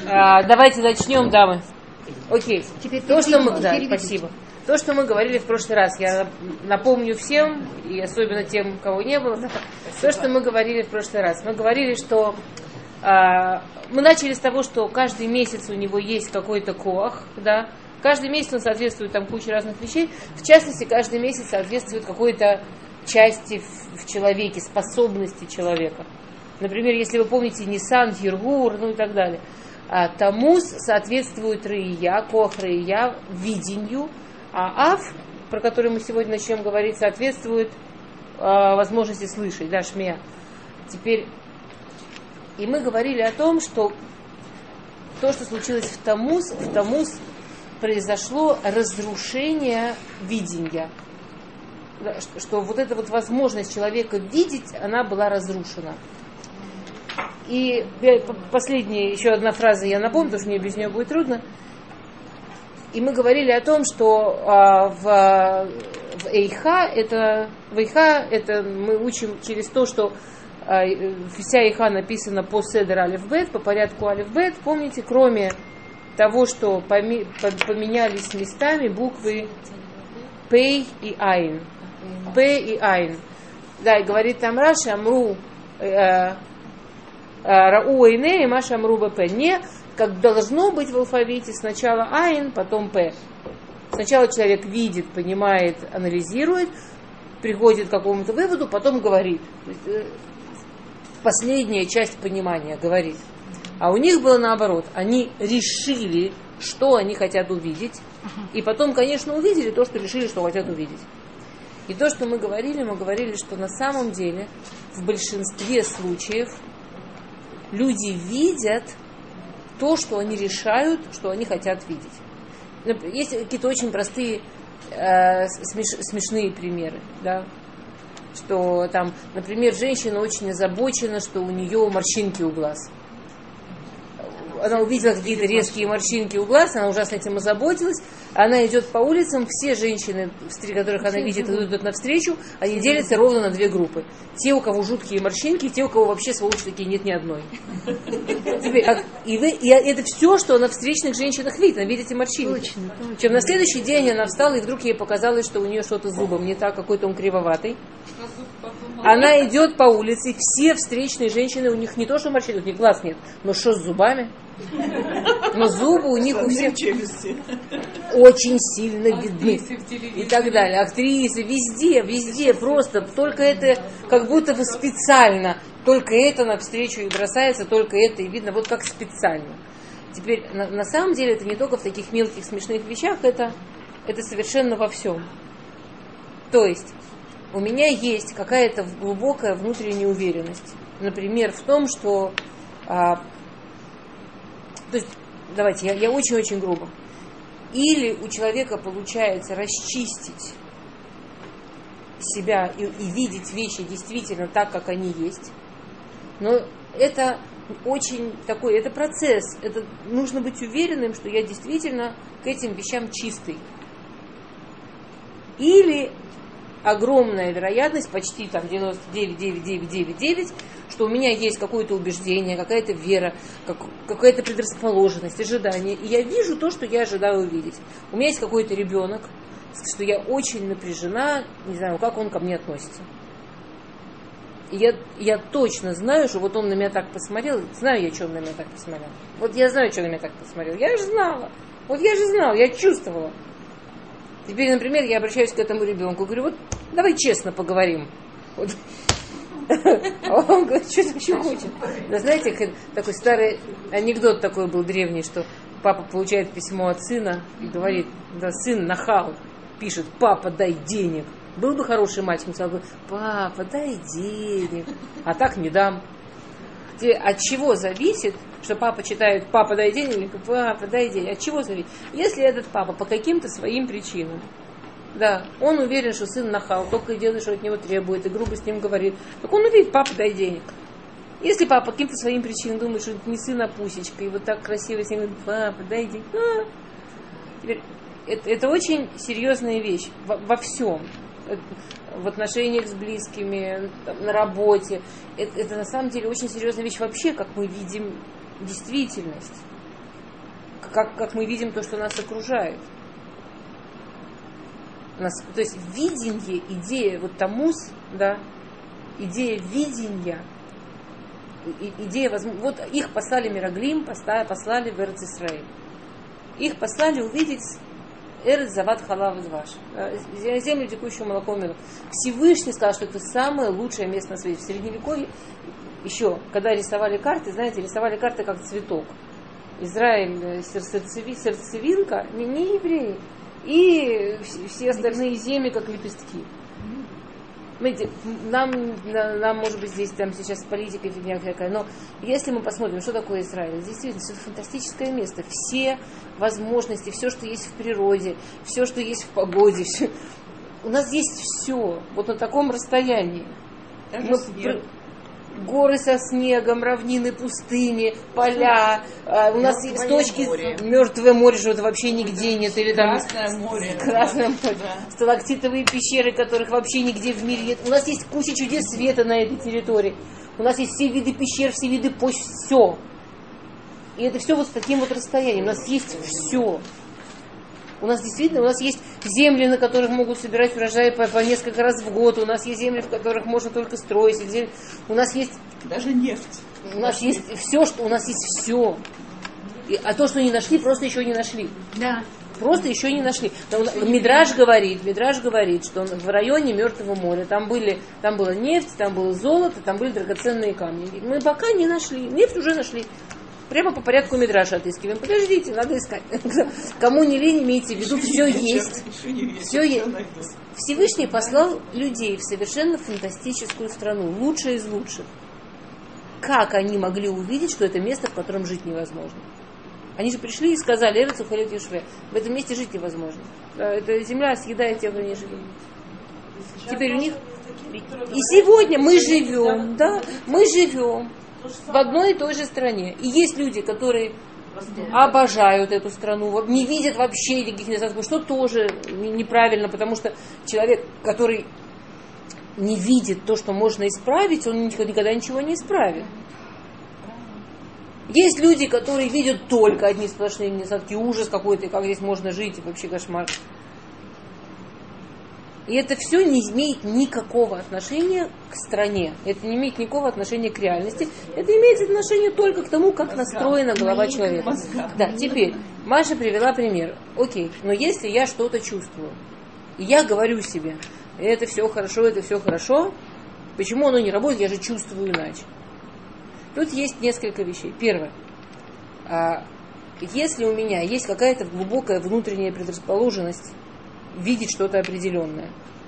Давайте начнем, дамы. Окей. Спасибо. То, что мы говорили в прошлый раз, я напомню всем, и особенно тем, кого не было, то, что мы говорили в прошлый раз. Мы говорили, что мы начали с того, что каждый месяц у него есть какой-то коах, да. Каждый месяц он соответствует там куче разных вещей. В частности, каждый месяц соответствует какой-то части в человеке, способности человека. Например, если вы помните Нисан, Гиргур, ну и так далее. Тамуз соответствует Раия, коах Раия, видению, а Ав, про который мы сегодня начнем говорить, соответствует возможности слышать, да, шмия. Теперь, и мы говорили о том, что то, что случилось в Тамуз произошло разрушение видения. Что вот эта вот возможность человека видеть, она была разрушена. И последняя, еще одна фраза я напомню, потому что мне без нее будет трудно. И мы говорили о том, что в Эйха это мы учим через то, что вся Эйха написана по Седер Алеф-Бет, по порядку Алеф-Бет. Помните, кроме того, что поменялись местами буквы Пей и Айн. П и Айн. Да, и говорит там Раши, Амру Рау Эйне и Маша Амру БП. Не, как должно быть в алфавите, сначала Айн, потом П. Сначала человек видит, понимает, анализирует, приходит к какому-то выводу, потом говорит. Последняя часть понимания говорит. А у них было наоборот. Они решили, что они хотят увидеть, и потом, конечно, увидели то, что решили, что хотят увидеть. И то, что мы говорили, что на самом деле в большинстве случаев люди видят то, что они решают, что они хотят видеть. Есть какие-то очень простые, смешные примеры, да? Что там, например, женщина очень озабочена, что у нее морщинки у глаз. Она увидела какие-то резкие морщинки у глаз, она ужасно этим озаботилась. Она идет по улицам, все женщины, которых она видит, идут навстречу, они делятся ровно на две группы. Те, у кого жуткие морщинки, и те, у кого вообще, сволочь, такие нет ни одной. И это все, что она в встречных женщинах видит. Она видит эти морщинки. Чем на следующий день она встала, и вдруг ей показалось, что у нее что-то с зубом не так, какой-то он кривоватый. Она идет по улице, и все встречные женщины, у них не то, что морщинки, у них глаз нет, но что с зубами? Но зубы у них у всех очень сильно видны. И так далее. Актрисы, везде просто. Только это как будто бы специально. Только это навстречу и бросается, только это и видно. Вот как специально. Теперь, на самом деле, это не только в таких мелких смешных вещах, это совершенно во всем. То есть, у меня есть какая-то глубокая внутренняя уверенность. Например, в том, что... То есть, давайте, я очень-очень грубо. Или у человека получается расчистить себя и видеть вещи действительно так, как они есть. Но это очень такой, это процесс. Это нужно быть уверенным, что я действительно к этим вещам чистый. Или огромная вероятность, почти там 99,999, что у меня есть какое-то убеждение, какая-то вера, какая-то предрасположенность, ожидание. И я вижу то, что я ожидаю увидеть. У меня есть какой-то ребенок, что я очень напряжена, не знаю, как он ко мне относится. И я точно знаю, что вот он на меня так посмотрел, знаю я, что он на меня так посмотрел. Вот я знаю, что он на меня так посмотрел. Я же знала. Вот я же знала, я чувствовала. Теперь, например, я обращаюсь к этому ребенку, говорю, вот давай честно поговорим. Вот. А он говорит, что ты вообще хочешь? Да, знаете, такой старый анекдот такой был древний, что папа получает письмо от сына и говорит, да, сын нахал, пишет, папа, дай денег. Был бы хороший мальчик, он сказал бы, папа, дай денег. А так не дам. От чего зависит, что папа читает «папа, дай денег» или «папа, дай денег»? От чего зависит? Если этот папа по каким-то своим причинам, да, он уверен, что сын нахал, только и делает, что от него требует, и грубо с ним говорит, так он увидит «папа, дай денег». Если папа по каким-то своим причинам думает, что это не сын, а пусечка, и вот так красиво с ним говорит «папа, дай денег», Теперь, это очень серьезная вещь во всем. В отношениях с близкими, на работе. Это на самом деле очень серьезная вещь вообще, как мы видим действительность. как мы видим то, что нас окружает. То есть видение, идея, вот тамус, да, идея видения, идея, вот их послали Мираглим, послали в Эрец Исраэль. Их послали увидеть Эрец Зават Халав Дваш, землю, текущую молоком и медом. Всевышний сказал, что это самое лучшее место на свете. В Средневековье еще, когда рисовали карты, знаете, рисовали карты как цветок. Израиль, сердцевинка, не евреи. И все остальные земли как лепестки. Знаете, нам может быть, здесь там сейчас политика фигня какая, но если мы посмотрим, что такое Израиль, действительно, это фантастическое место. Все возможности, все, что есть в природе, все, что есть в погоде, все. У нас есть все, вот на таком расстоянии. Горы со снегом, равнины, пустыни, поля. У нас есть точки, Мертвое море, что это вообще нигде нет. Или там Красное море. Да. Сталактитовые пещеры, которых вообще нигде в мире нет. У нас есть куча чудес света на этой территории. У нас есть все виды пещер, все виды почв, все. И это все вот с таким вот расстоянием. У нас есть все. У нас действительно, у нас есть земли, на которых могут собирать урожай по несколько раз в год. У нас есть земли, в которых можно только строить. У нас есть даже нефть. У нас есть все, что у нас есть все. А то, что не нашли, просто еще не нашли. Да. Просто еще не нашли. Мидраш говорит, что в районе Мертвого моря там была нефть, там было золото, там были драгоценные камни. Мы пока не нашли. Нефть уже нашли. Прямо по порядку Мидраша отыскиваем. Подождите, надо искать. Кому не лень, имейте в виду, все есть. Все есть. Всевышний послал людей в совершенно фантастическую страну, лучшее из лучших. Как они могли увидеть, что это место, в котором жить невозможно? Они же пришли и сказали, Эрец Ухалет Юшве, в этом месте жить невозможно. Эта земля съедает тех, кто не живет. Теперь у них... И сегодня мы живем, да, мы живем в одной и той же стране. И есть люди, которые обожают эту страну, не видят вообще никаких недостатков, что тоже неправильно, потому что человек, который не видит то, что можно исправить, он никогда ничего не исправит. Есть люди, которые видят только одни сплошные недостатки, ужас какой-то, как здесь можно жить, и вообще кошмар. И это все не имеет никакого отношения к стране. Это не имеет никакого отношения к реальности. Это имеет отношение только к тому, как настроена голова человека. Да, теперь, Маша привела пример. Окей, но если я что-то чувствую, и я говорю себе, это все хорошо, почему оно не работает, я же чувствую иначе. Тут есть несколько вещей. Первое. Если у меня есть какая-то глубокая внутренняя предрасположенность видеть что-то определенное.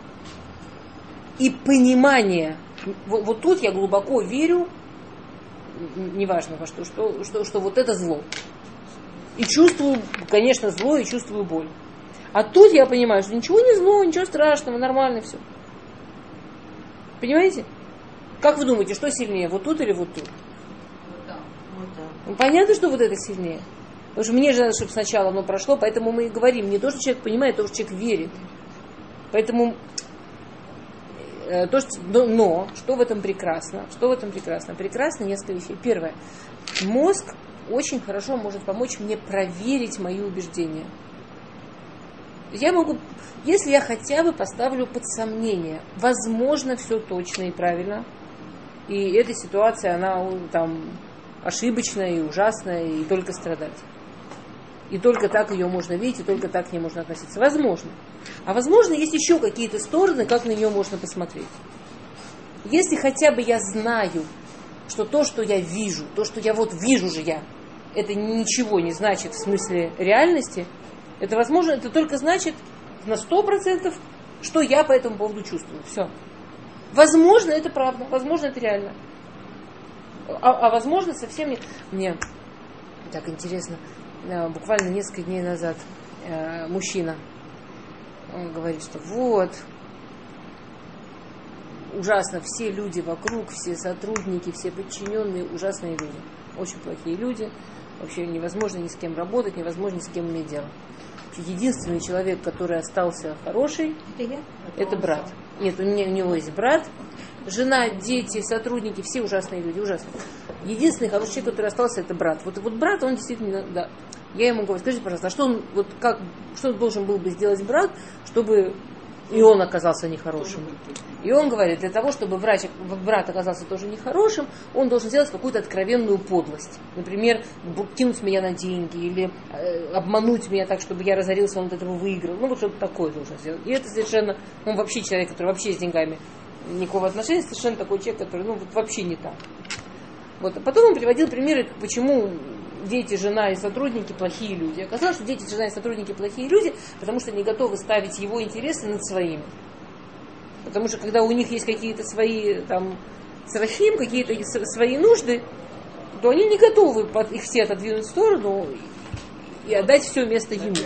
И понимание, вот тут я глубоко верю, неважно во что вот это зло. И чувствую, конечно, зло, и чувствую боль. А тут я понимаю, что ничего не зло, ничего страшного, нормально все. Понимаете? Как вы думаете, что сильнее, вот тут или вот тут? Ну, понятно, что вот это сильнее. Потому что мне же надо, чтобы сначала оно прошло, поэтому мы и говорим. Не то, что человек понимает, а то, что человек верит. Поэтому, но, что в этом прекрасно? Прекрасно несколько вещей. Первое. Мозг очень хорошо может помочь мне проверить мои убеждения. Я могу, если я хотя бы поставлю под сомнение, возможно, все точно и правильно, и эта ситуация, она там ошибочная и ужасная, и только страдать. И только так ее можно видеть, и только так к ней можно относиться. Возможно. А возможно, есть еще какие-то стороны, как на нее можно посмотреть. Если хотя бы я знаю, что то, что я вижу, то, что я вот вижу же я, это ничего не значит в смысле реальности, это возможно, это только значит на 100%, что я по этому поводу чувствую. Все. Возможно, это правда, возможно, это реально. А возможно, совсем не... Мне так интересно, буквально несколько дней назад мужчина, он говорит, что вот, ужасно, все люди вокруг, все сотрудники, все подчиненные, ужасные люди. Очень плохие люди, вообще невозможно ни с кем работать, невозможно ни с кем иметь дело. Единственный человек, который остался хороший, это брат. Нет, у него есть брат, жена, дети, сотрудники, все ужасные люди, ужасные. Единственный хороший человек, который остался, это брат. Вот брат, он действительно, да. Я ему говорю, скажите, пожалуйста, а что должен был бы сделать брат, чтобы и он оказался нехорошим? И он говорит, для того, чтобы брат оказался тоже нехорошим, он должен сделать какую-то откровенную подлость. Например, кинуть меня на деньги или обмануть меня так, чтобы я разорился, он от этого выиграл. Ну, вот что-то такое должен сделать. И это совершенно, он вообще человек, который вообще с деньгами никакого отношения, совершенно такой человек, который, ну, вот вообще не так. Вот. А потом он приводил примеры, почему дети, жена и сотрудники плохие люди. Оказалось, что дети, жена и сотрудники плохие люди, потому что не готовы ставить его интересы над своими. Потому что когда у них есть какие-то свои там црахим, какие-то свои нужды, то они не готовы их все отодвинуть в сторону и отдать все место ему.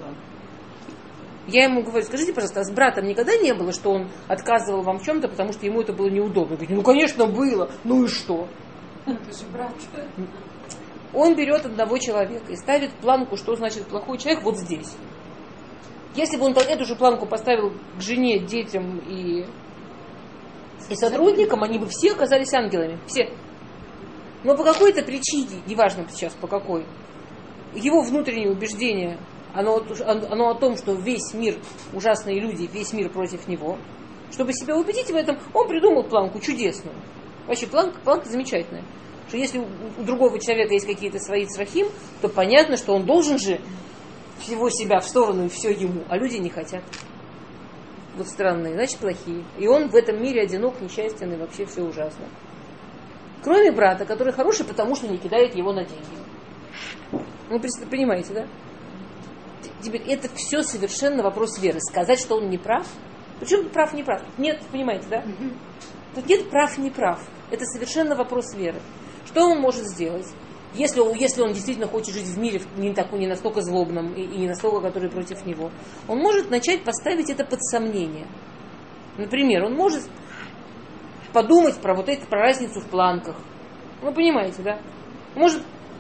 Я ему говорю, скажите, пожалуйста, а с братом никогда не было, что он отказывал вам в чем-то, потому что ему это было неудобно? Я говорю, ну, конечно, было. Ну и что? Это же брат. Он берет одного человека и ставит планку, что значит плохой человек, вот здесь. Если бы он эту же планку поставил к жене, детям и сотрудникам, они бы все оказались ангелами. Все. Но по какой-то причине, неважно сейчас по какой, его внутреннее убеждение, оно о том, что весь мир ужасные люди, весь мир против него. Чтобы себя убедить в этом, он придумал планку чудесную. Вообще планка замечательная. Что если у другого человека есть какие-то свои црахим, то понятно, что он должен же всего себя в сторону и все ему, а люди не хотят. Вот странные, значит плохие. И он в этом мире одинок, несчастен, и вообще все ужасно. Кроме брата, который хороший, потому что не кидает его на деньги. Вы понимаете, да? Теперь это все совершенно вопрос веры. Сказать, что он не прав. Причем прав, не прав? Нет, понимаете, да? Тут нет прав, не прав. Это совершенно вопрос веры. Что он может сделать? Если он действительно хочет жить в мире не настолько злобном и не настолько, который против него, он может начать поставить это под сомнение. Например, он может подумать про разницу в планках. Вы понимаете, да? Может.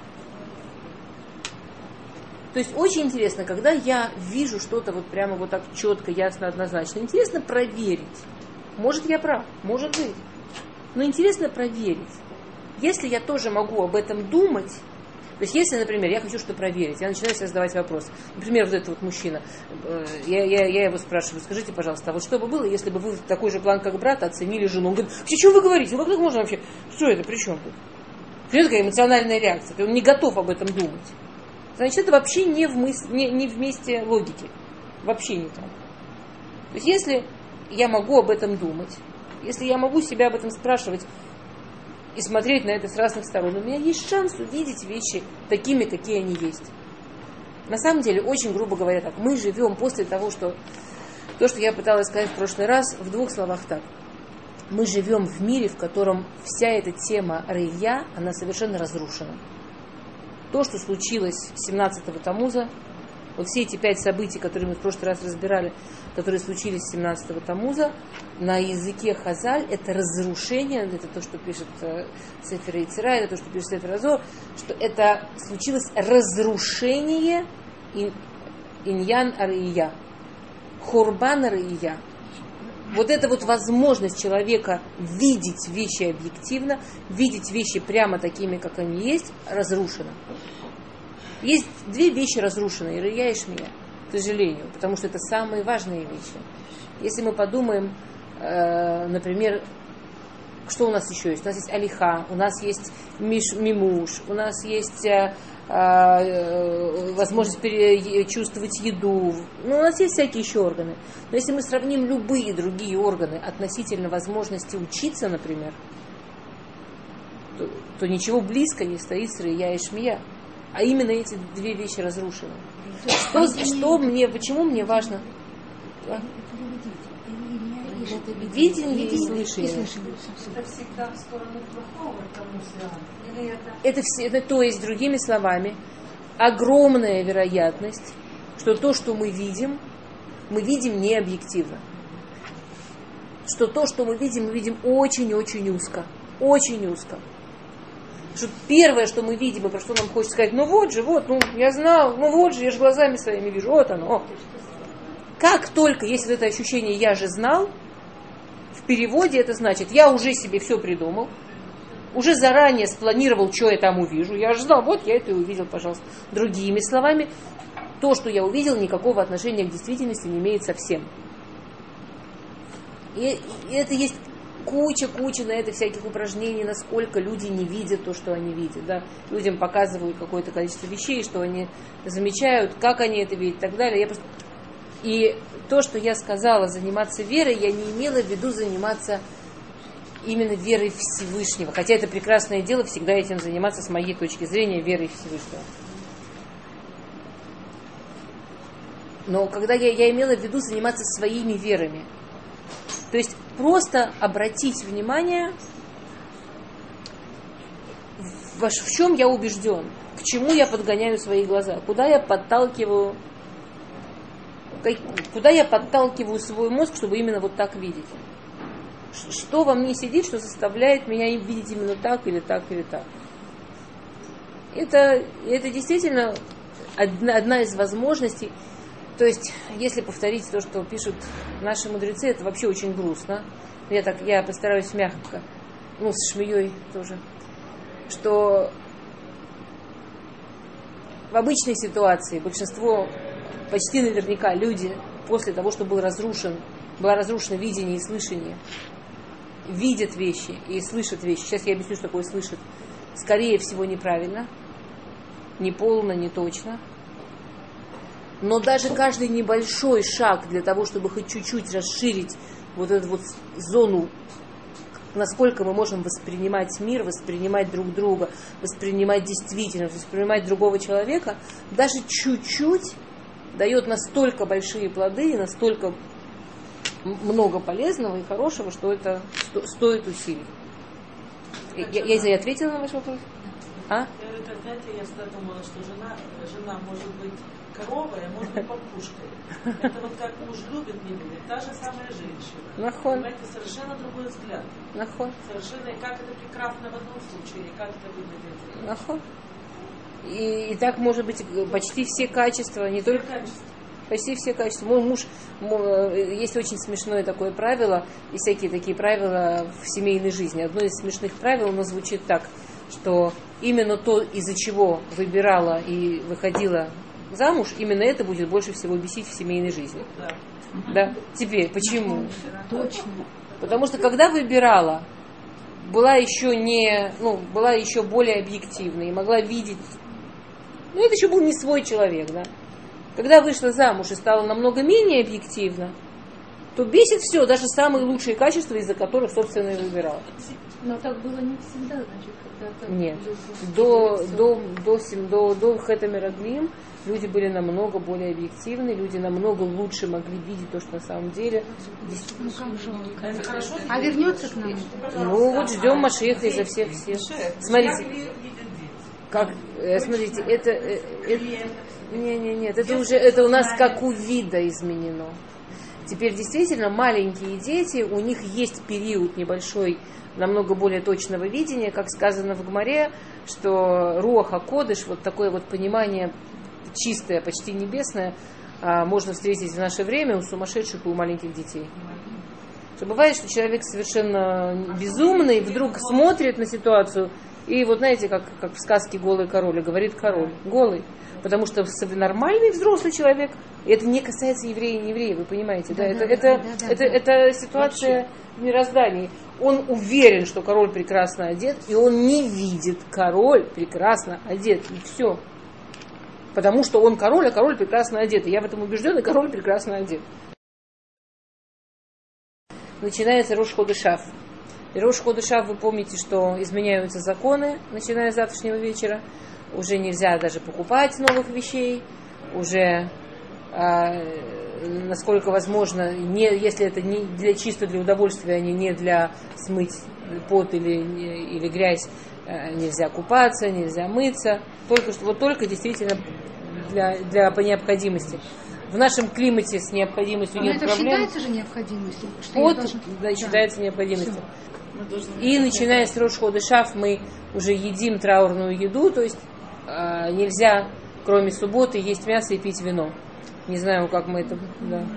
То есть очень интересно, когда я вижу что-то вот прямо вот так четко, ясно, однозначно, интересно проверить. Может, я прав, может быть. Но интересно проверить. Если я тоже могу об этом думать, то есть если, например, я хочу что-то проверить, я начинаю себе задавать вопрос. Например, вот этот вот мужчина, я его спрашиваю, скажите, пожалуйста, а вот что бы было, если бы вы такой же план, как брата, оценили жену? Он говорит, что вы говорите? Ну как можно вообще? Что это, при чем тут? Это такая эмоциональная реакция, он не готов об этом думать. Значит, это вообще не в месте логики. Вообще не так. То есть если я могу об этом думать, если я могу себя об этом спрашивать, и смотреть на это с разных сторон, у меня есть шанс увидеть вещи такими, какие они есть. На самом деле, очень грубо говоря так, мы живем после того, что то, что я пыталась сказать в прошлый раз, в двух словах так. Мы живем в мире, в котором вся эта тема рыя, она совершенно разрушена. То, что случилось 17-го Тамуза, вот все эти 5 событий, которые мы в прошлый раз разбирали, которые случились 17-го Тамуза, на языке Хазаль это разрушение, это то, что пишет Сефер Йецера, это то, что пишет Сефер Азор, что это случилось разрушение иньян ария, хурбан ария. Вот эта вот возможность человека видеть вещи объективно, видеть вещи прямо такими, как они есть, разрушена. Есть 2 вещи разрушенные, рия и шмия, к сожалению, потому что это самые важные вещи. Если мы подумаем, например, что у нас еще есть? У нас есть алиха, у нас есть мимуш, у нас есть возможность чувствовать еду. У нас есть всякие еще органы. Но если мы сравним любые другие органы относительно возможности учиться, например, то ничего близко не стоит с рия и шмия. А именно эти 2 вещи разрушены. Почему мне важно? Видение и слышание. Это всегда в сторону плохого, это, то есть, другими словами, огромная вероятность, что то, что мы видим не объективно. Что то, что мы видим очень-очень узко. Очень узко. Что первое, что мы видим, и про что нам хочется сказать, я знал, я же глазами своими вижу, вот оно. Как только есть вот это ощущение «я же знал», в переводе это значит «я уже себе все придумал», уже заранее спланировал, что я там увижу. Я ожидал, вот я это и увидел, пожалуйста. Другими словами, то, что я увидел, никакого отношения к действительности не имеет совсем. И это есть куча на это всяких упражнений, насколько люди не видят то, что они видят. Да? Людям показывают какое-то количество вещей, что они замечают, как они это видят и так далее. И то, что я сказала, заниматься верой, я не имела в виду заниматься именно верой Всевышнего. Хотя это прекрасное дело, всегда этим заниматься с моей точки зрения, верой Всевышнего. Но когда я имела в виду заниматься своими верами. То есть просто обратить внимание, в чем я убежден, к чему я подгоняю свои глаза, куда я подталкиваю свой мозг, чтобы именно вот так видеть. Что во мне сидит, что заставляет меня видеть именно так или так или так. Это действительно одна из возможностей. То есть, если повторить то, что пишут наши мудрецы, это вообще очень грустно. Я постараюсь мягко, с шмеей тоже, что в обычной ситуации большинство, почти наверняка люди, после того, что было разрушено видение и слышание, видят вещи и слышат вещи. Сейчас я объясню, что такое слышат. Скорее всего, неправильно, не полно, не точно. Но даже каждый небольшой шаг для того, чтобы хоть чуть-чуть расширить вот эту вот зону, насколько мы можем воспринимать мир, воспринимать друг друга, воспринимать действительность, воспринимать другого человека, даже чуть-чуть дает настолько большие плоды и настолько много полезного и хорошего, что это стоит усилий. Я ответила на ваш вопрос? Знаете, я всегда думала, что жена может быть коровой, а может быть папушкой. Это вот как муж любит, не любит, та же самая женщина. Понимаете, совершенно другой взгляд. Совершенно, и как это прекрасно в одном случае, и как это выглядит. И так может быть почти все качества, не только... Почти все качества. Мой муж, есть очень смешное такое правило, и всякие такие правила в семейной жизни. Одно из смешных правил, оно звучит так, что именно то, из-за чего выбирала и выходила замуж, именно это будет больше всего бесить в семейной жизни. Да. Теперь, почему? Точно. Потому что когда выбирала, была еще более объективной и могла видеть, это еще был не свой человек, да. Когда вышла замуж и стала намного менее объективна, то бесит все, даже самые лучшие качества, из-за которых, собственно, и выбирала. Но так было не всегда, значит, когда-то... Нет. До Хэта Мераглим люди были намного более объективны, люди намного лучше могли видеть то, что на самом деле... как жалко. А вернется к нам? Ждем Машиаха изо всех сил. Смотрите, Нет, это у нас как у вида изменено. Теперь действительно маленькие дети, у них есть период небольшой, намного более точного видения, как сказано в Гмаре, что Руах ха-Кодеш, вот такое вот понимание чистое, почти небесное, можно встретить в наше время у сумасшедших и у маленьких детей. Что бывает, что человек совершенно безумный, вдруг смотрит на ситуацию, и вот знаете, как в сказке «Голый король», и говорит король, голый. Потому что нормальный взрослый человек, и это не касается евреев и не евреев, вы понимаете, да? Это ситуация в мироздании. Он уверен, что король прекрасно одет, и он не видит, король прекрасно одет, и все. Потому что он король, а король прекрасно одет. И я в этом убежден, и король прекрасно одет. Начинается Рош ходеш Ав. И Рош ходеш Ав, вы помните, что изменяются законы, начиная с завтрашнего вечера. Уже нельзя даже покупать новых вещей, уже, насколько возможно, если это не чисто для удовольствия, а не для смыть пот или грязь, нельзя купаться, нельзя мыться, только действительно по необходимости. В нашем климате с необходимостью нет проблем. Но это считается же необходимостью? Считается необходимостью. И начиная с Рош ходеш Ав мы уже едим траурную еду, то есть нельзя, кроме субботы, есть мясо и пить вино. Не знаю, как мы это... Да.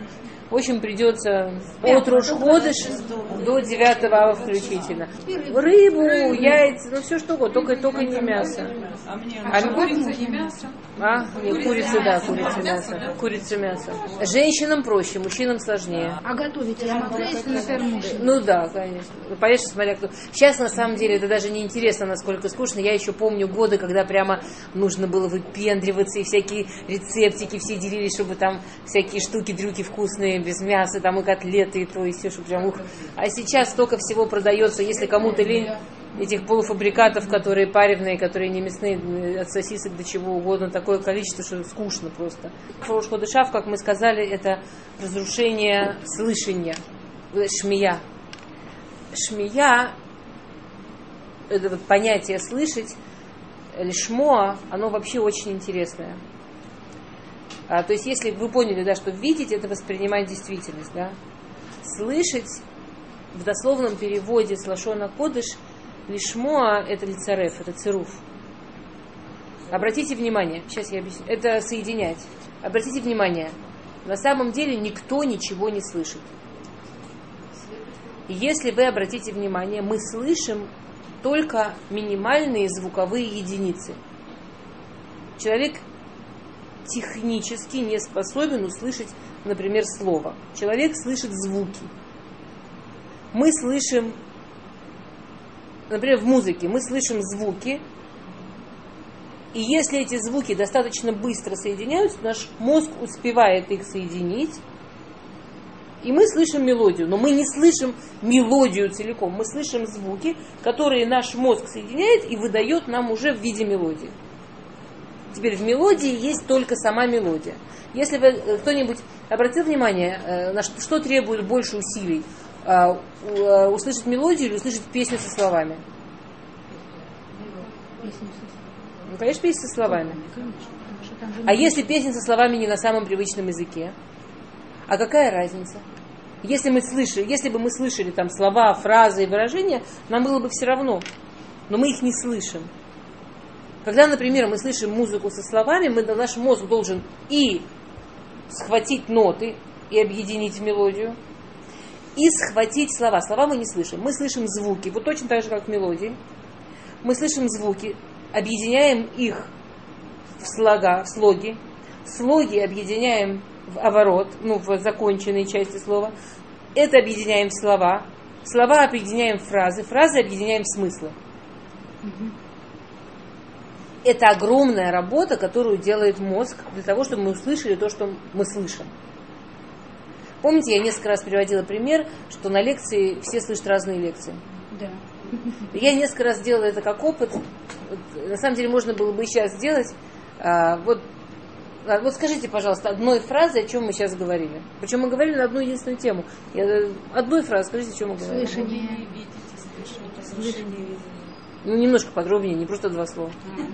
В общем, придется от Рош-Ходеш до 9 ава включительно. Рыбу, яйца, ну все что угодно, только не мясо. Курица не мясо? Нет, курица, да, курица мясо. Курица мясо. Женщинам проще, мужчинам сложнее. А готовить я могу, если, например, муж? Ну да, конечно. Конечно, смотря кто. Сейчас, на самом деле, это даже не интересно, насколько скучно. Я еще помню годы, когда прямо нужно было выпендриваться, и всякие рецептики все делились, чтобы там всякие штуки-дрюки вкусные, без мяса, там и котлеты, и то, и все, чтобы прям ух. А сейчас столько всего продается, если кому-то лень этих полуфабрикатов, которые паревные, которые не мясные, от сосисок до чего угодно, такое количество, что скучно просто. Рош ходеш ав, как мы сказали, это разрушение слышания, шмия. Шмия, это вот понятие слышать, лишмоа, оно вообще очень интересное. То есть, если вы поняли, да, что видеть, это воспринимать действительность, да. Слышать в дословном переводе с лашона кодеш лишмоа это лицареф, это цируф. Обратите внимание, сейчас я объясню, это соединять. Обратите внимание, на самом деле никто ничего не слышит. И если вы обратите внимание, мы слышим только минимальные звуковые единицы. Человек технически не способен услышать, например, слово. Человек слышит звуки. Мы слышим, например, в музыке мы слышим звуки, и если эти звуки достаточно быстро соединяются, наш мозг успевает их соединить, и мы слышим мелодию. Но мы не слышим мелодию целиком, мы слышим звуки, которые наш мозг соединяет и выдает нам уже в виде мелодии. Теперь в мелодии есть только сама мелодия. Если вы кто-нибудь обратил внимание, на что требует больше усилий, услышать мелодию или услышать песню со словами? Ну, конечно, песня со словами. А если песня со словами не на самом привычном языке? А какая разница? Если бы мы слышали там слова, фразы и выражения, нам было бы все равно. Но мы их не слышим. Когда, например, мы слышим музыку со словами, наш мозг должен и схватить ноты и объединить в мелодию, и схватить слова. Слова мы не слышим. Мы слышим звуки, вот точно так же, как в мелодии. Мы слышим звуки, объединяем их в слоги. Слоги объединяем в оборот, в законченной части слова. Это объединяем в слова. Слова объединяем в фразы. Фразы объединяем в смыслы. Это огромная работа, которую делает мозг для того, чтобы мы услышали то, что мы слышим. Помните, я несколько раз приводила пример, что на лекции все слышат разные лекции. Да. Я несколько раз делала это как опыт. На самом деле можно было бы и сейчас сделать. Вот скажите, пожалуйста, одной фразой, о чем мы сейчас говорили. Причем мы говорили на одну единственную тему. Одной фразой скажите, о чем мы говорили. Слышание. Ну, немножко подробнее, не просто два слова.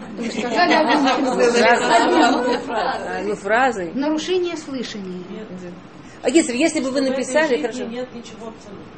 Фразой. Нарушение слышания. А если бы вы написали, хорошо. Нет ничего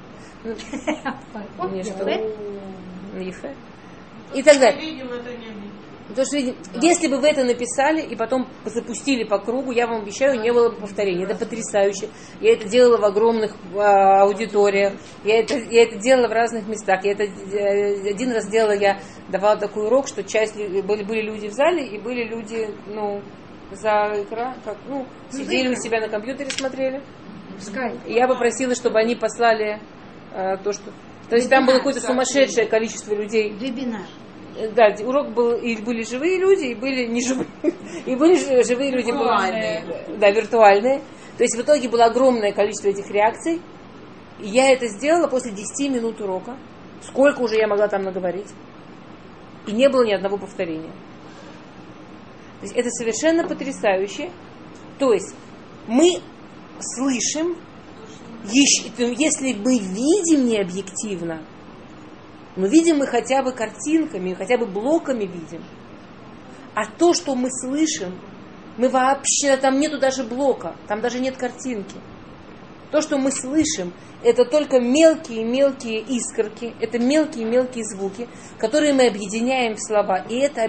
абсолютно. И так далее. Потому что, если бы вы это написали и потом запустили по кругу, я вам обещаю, не было бы повторений. Это потрясающе. Я это делала в огромных аудиториях. Я это делала в разных местах. Один раз я давала такой урок, что были люди в зале и были люди, за экран, сидели у себя на компьютере, смотрели. И я попросила, чтобы они послали то, что... То есть там было какое-то сумасшедшее количество людей. Вебинар. Да, урок был, и были живые люди, и были неживые, и были живые люди. Виртуальные. Да, виртуальные. То есть в итоге было огромное количество этих реакций. И я это сделала после 10 минут урока. Сколько уже я могла там наговорить. И не было ни одного повторения. То есть это совершенно потрясающе. То есть мы слышим, если мы видим не объективно, но видим мы хотя бы картинками, хотя бы блоками видим. А то, что мы слышим, мы вообще, там нету даже блока, там даже нет картинки. То, что мы слышим, это только мелкие-мелкие искорки, это мелкие-мелкие звуки, которые мы объединяем в слова. И это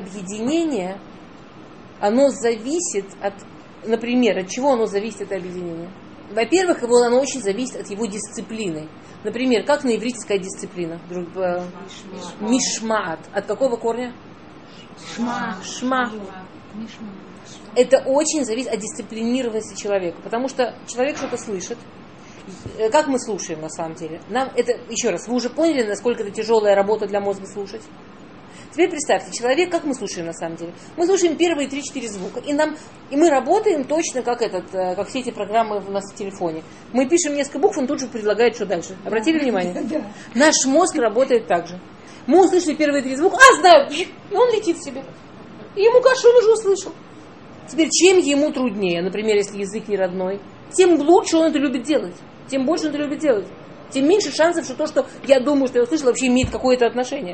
объединение, оно зависит от, например, от чего оно зависит, это объединение? Во-первых, оно очень зависит от его дисциплины. Например, как на иврите сказать дисциплина? Мишмаат. От какого корня? Шма. Это очень зависит от дисциплинированности человека. Потому что человек что-то слышит. Как мы слушаем на самом деле? Нам это, еще раз, вы уже поняли, насколько это тяжелая работа для мозга слушать? Теперь представьте, человек, как мы слушаем на самом деле? Мы слушаем первые 3-4 звука, и мы работаем точно как все эти программы у нас в телефоне. Мы пишем несколько букв, он тут же предлагает, что дальше. Обратили внимание? Да. Наш мозг работает так же. Мы услышали первые 3 звука, знаю, и он летит себе. И ему кажется, он уже услышал. Теперь, чем ему труднее, например, если язык не родной, тем лучше он это любит делать. Тем больше он это любит делать. Тем меньше шансов, что то, что я думаю, что я услышал, вообще имеет какое-то отношение.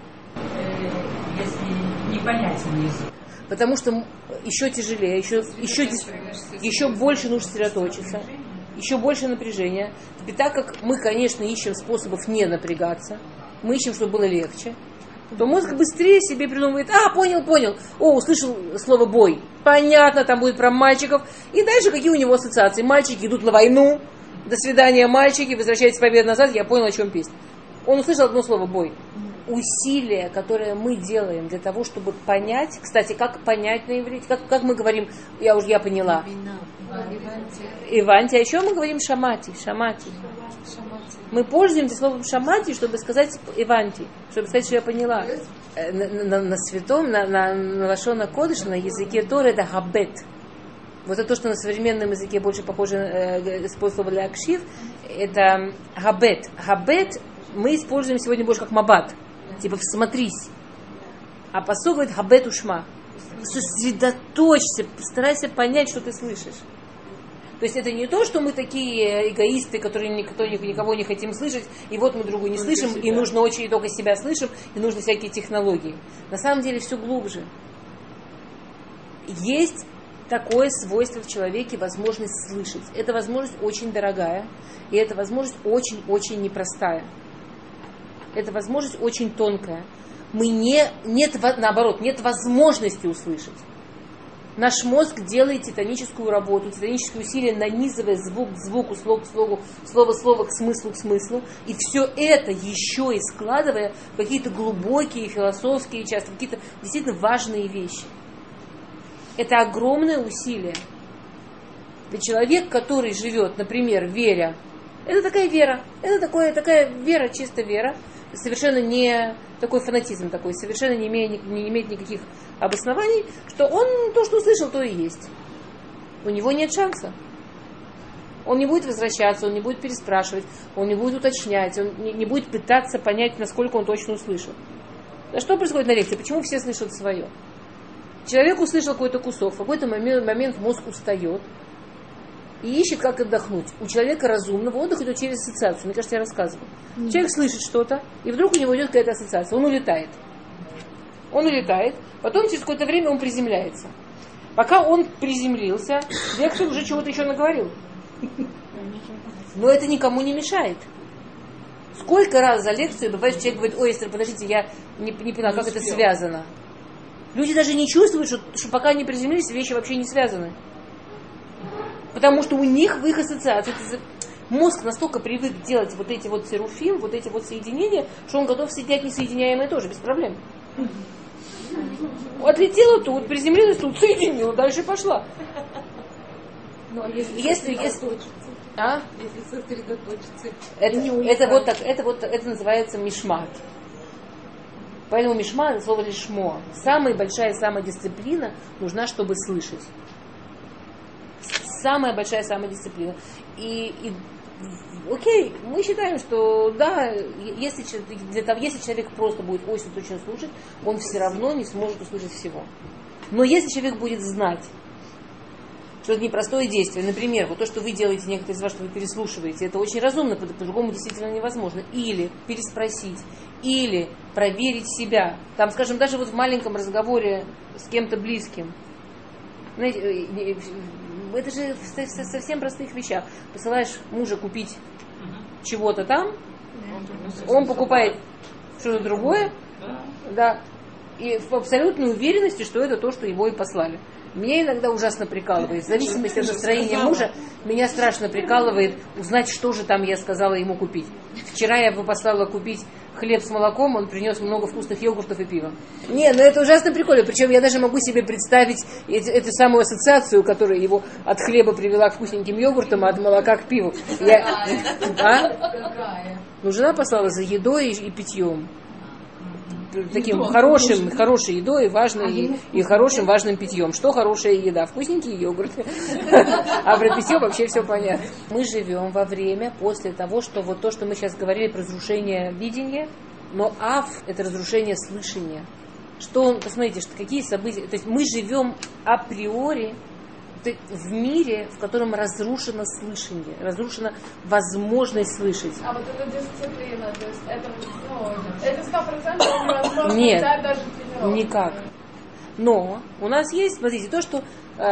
Если непонятен язык. Потому что еще тяжелее, еще больше нужно сосредоточиться, еще больше напряжения. И так как мы, конечно, ищем способов не напрягаться, мы ищем, чтобы было легче, то мозг быстрее себе придумывает, понял, услышал слово «бой», понятно, там будет про мальчиков, и дальше какие у него ассоциации. Мальчики идут на войну, до свидания, мальчики, возвращайтесь с победы назад, я понял, о чем песня. Он услышал одно слово «бой». Усилия, которые мы делаем для того, чтобы понять, кстати, как понять на иврите, как мы говорим, я поняла. Иванти, а еще мы говорим шамати. Мы пользуемся словом шамати, чтобы сказать иванти, чтобы сказать, что я поняла. На святом, на лашона кодыш, на языке Торы это хабет. Вот это то, что на современном языке больше похоже на слово для акшив, это хабет. Хабет мы используем сегодня больше как мабат. Типа всмотрись. А пасук говорит хабет ушма. Сосредоточься, постарайся понять, что ты слышишь. То есть это не то, что мы такие эгоисты, которые никого не хотим слышать, и вот мы другую не слышим, и нужно очень только себя слышим, и нужны всякие технологии. На самом деле все глубже. Есть такое свойство в человеке, возможность слышать. Эта возможность очень дорогая, и эта возможность очень-очень непростая. Эта возможность очень тонкая. Наоборот, нет возможности услышать. Наш мозг делает титаническую работу, титанические усилия, нанизывая звук к звуку, слово к слову, слово к смыслу. И все это еще и складывая в какие-то глубокие, философские, часто какие-то действительно важные вещи. Это огромное усилие. Ведь человек, который живет, например, веря, это такая вера, такая вера, чисто вера, совершенно не такой фанатизм такой, совершенно не имеет никаких обоснований, что он то, что услышал, то и есть. У него нет шанса. Он не будет возвращаться, он не будет переспрашивать, он не будет уточнять, он не будет пытаться понять, насколько он точно услышал. А что происходит на лекции? Почему все слышат свое? Человек услышал какой-то кусок, в какой-то момент мозг устает и ищет, как отдохнуть. У человека разумного отдых идет через ассоциацию. Мне кажется, я рассказывала. Человек слышит что-то, и вдруг у него идет какая-то ассоциация. Он улетает, потом через какое-то время он приземляется. Пока он приземлился, лектор уже чего-то еще наговорил. Но это никому не мешает. Сколько раз за лекцию бывает, что человек говорит: ой, Эстер, подождите, я не поняла, как это связано. Люди даже не чувствуют, что пока они приземлились, вещи вообще не связаны. Потому что у них в их ассоциации мозг настолько привык делать вот эти вот цируфим, вот эти вот соединения, что он готов соединять несоединяемые тоже, без проблем. Отлетела тут, приземлилась тут, соединила, дальше пошла. Но если сосредоточиться, это называется мишмат. Поэтому мишмат — это слово лишмо. Самая большая самодисциплина нужна, чтобы слышать. Самая большая самодисциплина. И окей, мы считаем, что да, если человек просто будет очень точно слушать, он все равно не сможет услышать всего. Но если человек будет знать, что это непростое действие, например, вот то, что вы делаете, некоторые из вас, что вы переслушиваете, это очень разумно, по-другому действительно невозможно. Или переспросить, или проверить себя. Там, скажем, даже вот в маленьком разговоре с кем-то близким. Знаете, это же в совсем простых вещах. Посылаешь мужа купить чего-то там, он покупает что-то другое, да, и в абсолютной уверенности, что это то, что его и послали. Меня иногда ужасно прикалывает. В зависимости от настроения мужа, меня страшно прикалывает узнать, что же там я сказала ему купить. Вчера я бы послала купить хлеб с молоком, он принес много вкусных йогуртов и пива. Не, ну это ужасно прикольно. Причем я даже могу себе представить эту самую ассоциацию, которая его от хлеба привела к вкусненьким йогуртам, а от молока к пиву. Ну, жена послала за едой и питьем. Таким хорошей едой и хорошим важным питьем. Что хорошая еда? Вкусненькие йогурты. А про питье вообще все понятно. Мы живем во время после того, что вот то, что мы сейчас говорили про разрушение видения, но это разрушение слышания. Посмотрите, какие события. То есть мы живем априори в мире, в котором разрушено слышание, разрушена возможность слышать. А вот эта дисциплина, то есть это 100% невозможно. Нет, даже тренировка. Никак. Но у нас есть, смотрите, то, что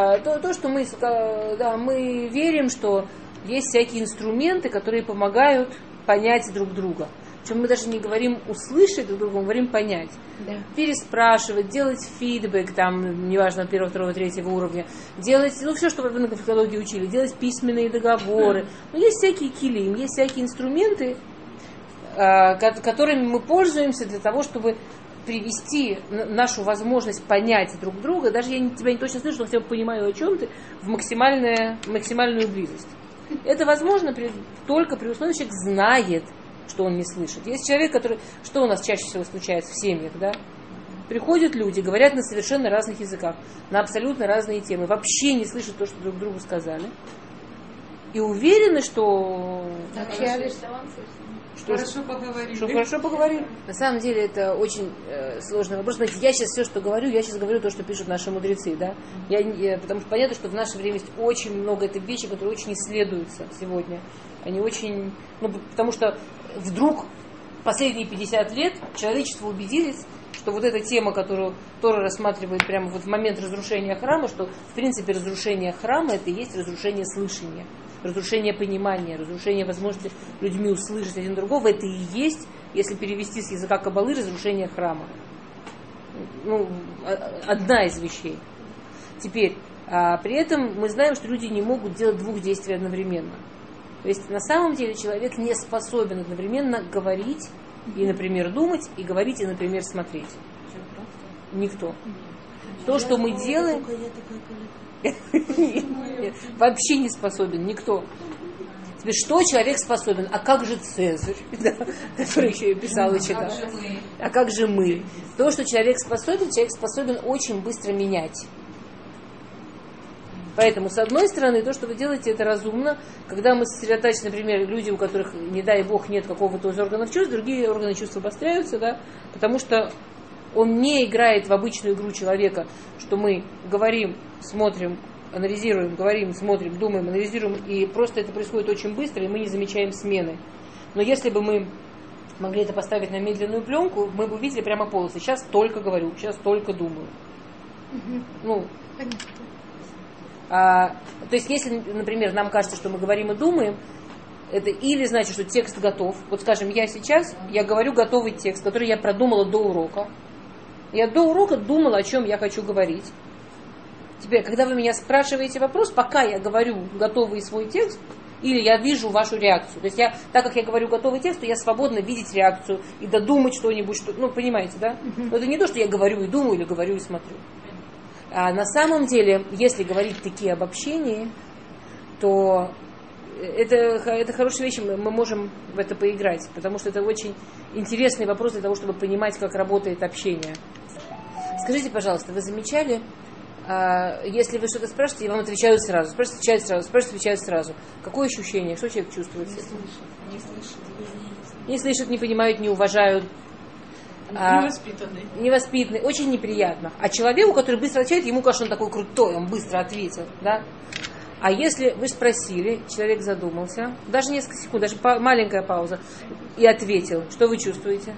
мы верим, что есть всякие инструменты, которые помогают понять друг друга. Причем мы даже не говорим услышать друг друга, мы говорим понять. Да. Переспрашивать, делать фидбэк, неважно, первого, второго, третьего уровня, делать, все, что вы на конфликтологии учили, делать письменные договоры. Но есть всякие килим, есть всякие инструменты, которыми мы пользуемся для того, чтобы привести нашу возможность понять друг друга, даже я тебя не точно слышу, но хотя бы понимаю, о чем ты, в максимальную близость. Это возможно только при условии, что человек знает, что он не слышит. Есть человек, что у нас чаще всего случается в семьях, да? Приходят люди, говорят на совершенно разных языках, на абсолютно разные темы, вообще не слышат то, что друг другу сказали, и уверены, что хорошо поговорили. На самом деле это очень сложный вопрос. Смотрите, я сейчас все, что говорю, говорю то, что пишут наши мудрецы, да? Потому что понятно, что в наше время есть очень много этой вещи, которые очень исследуются сегодня. Они очень... потому что вдруг последние 50 лет человечество убедились, что вот эта тема, которую Тора рассматривает прямо вот в момент разрушения храма, что в принципе разрушение храма это и есть разрушение слышания, разрушение понимания, разрушение возможности людьми услышать один другого, это и есть, если перевести с языка Каббалы, разрушение храма. Одна из вещей. Теперь, при этом мы знаем, что люди не могут делать двух действий одновременно. То есть на самом деле человек не способен одновременно говорить и, например, думать, и говорить, и, например, смотреть. Никто. То, что мы делаем... Нет, вообще не способен никто. Теперь, что человек способен? А как же Цезарь, который еще и писал и читал? А как же мы? То, что человек способен очень быстро менять. Поэтому, с одной стороны, то, что вы делаете, это разумно. Когда мы сосредотачиваем, например, люди, у которых, не дай бог, нет какого-то из органов чувств, другие органы чувств обостряются, да, потому что он не играет в обычную игру человека, что мы говорим, смотрим, анализируем, говорим, смотрим, думаем, анализируем, и просто это происходит очень быстро, и мы не замечаем смены. Но если бы мы могли это поставить на медленную пленку, мы бы увидели прямо полосы. Сейчас только говорю, сейчас только думаю. То есть, если, например, нам кажется, что мы говорим и думаем, это или значит, что текст готов. Вот, скажем, я говорю готовый текст, который я продумала до урока. Я до урока думала, о чем я хочу говорить. Теперь, когда вы меня спрашиваете вопрос, пока я говорю готовый свой текст, или я вижу вашу реакцию. То есть, так как я говорю готовый текст, то я свободна видеть реакцию и додумать что-нибудь. Понимаете, да? Но это не то, что я говорю и думаю, или говорю и смотрю. А на самом деле, если говорить такие обобщения, то это хорошая вещь, мы можем в это поиграть, потому что это очень интересный вопрос для того, чтобы понимать, как работает общение. Скажите, пожалуйста, вы замечали, если вы что-то спрашиваете, и вам отвечают сразу, отвечают сразу. Какое ощущение? Что человек чувствует? Не слышат, не понимают, не уважают. Невоспитанный, очень неприятно. А человеку, который быстро отвечает, ему кажется, он такой крутой, он быстро ответил, да? А если вы спросили, человек задумался, даже несколько секунд, даже маленькая пауза, и ответил, что вы чувствуете?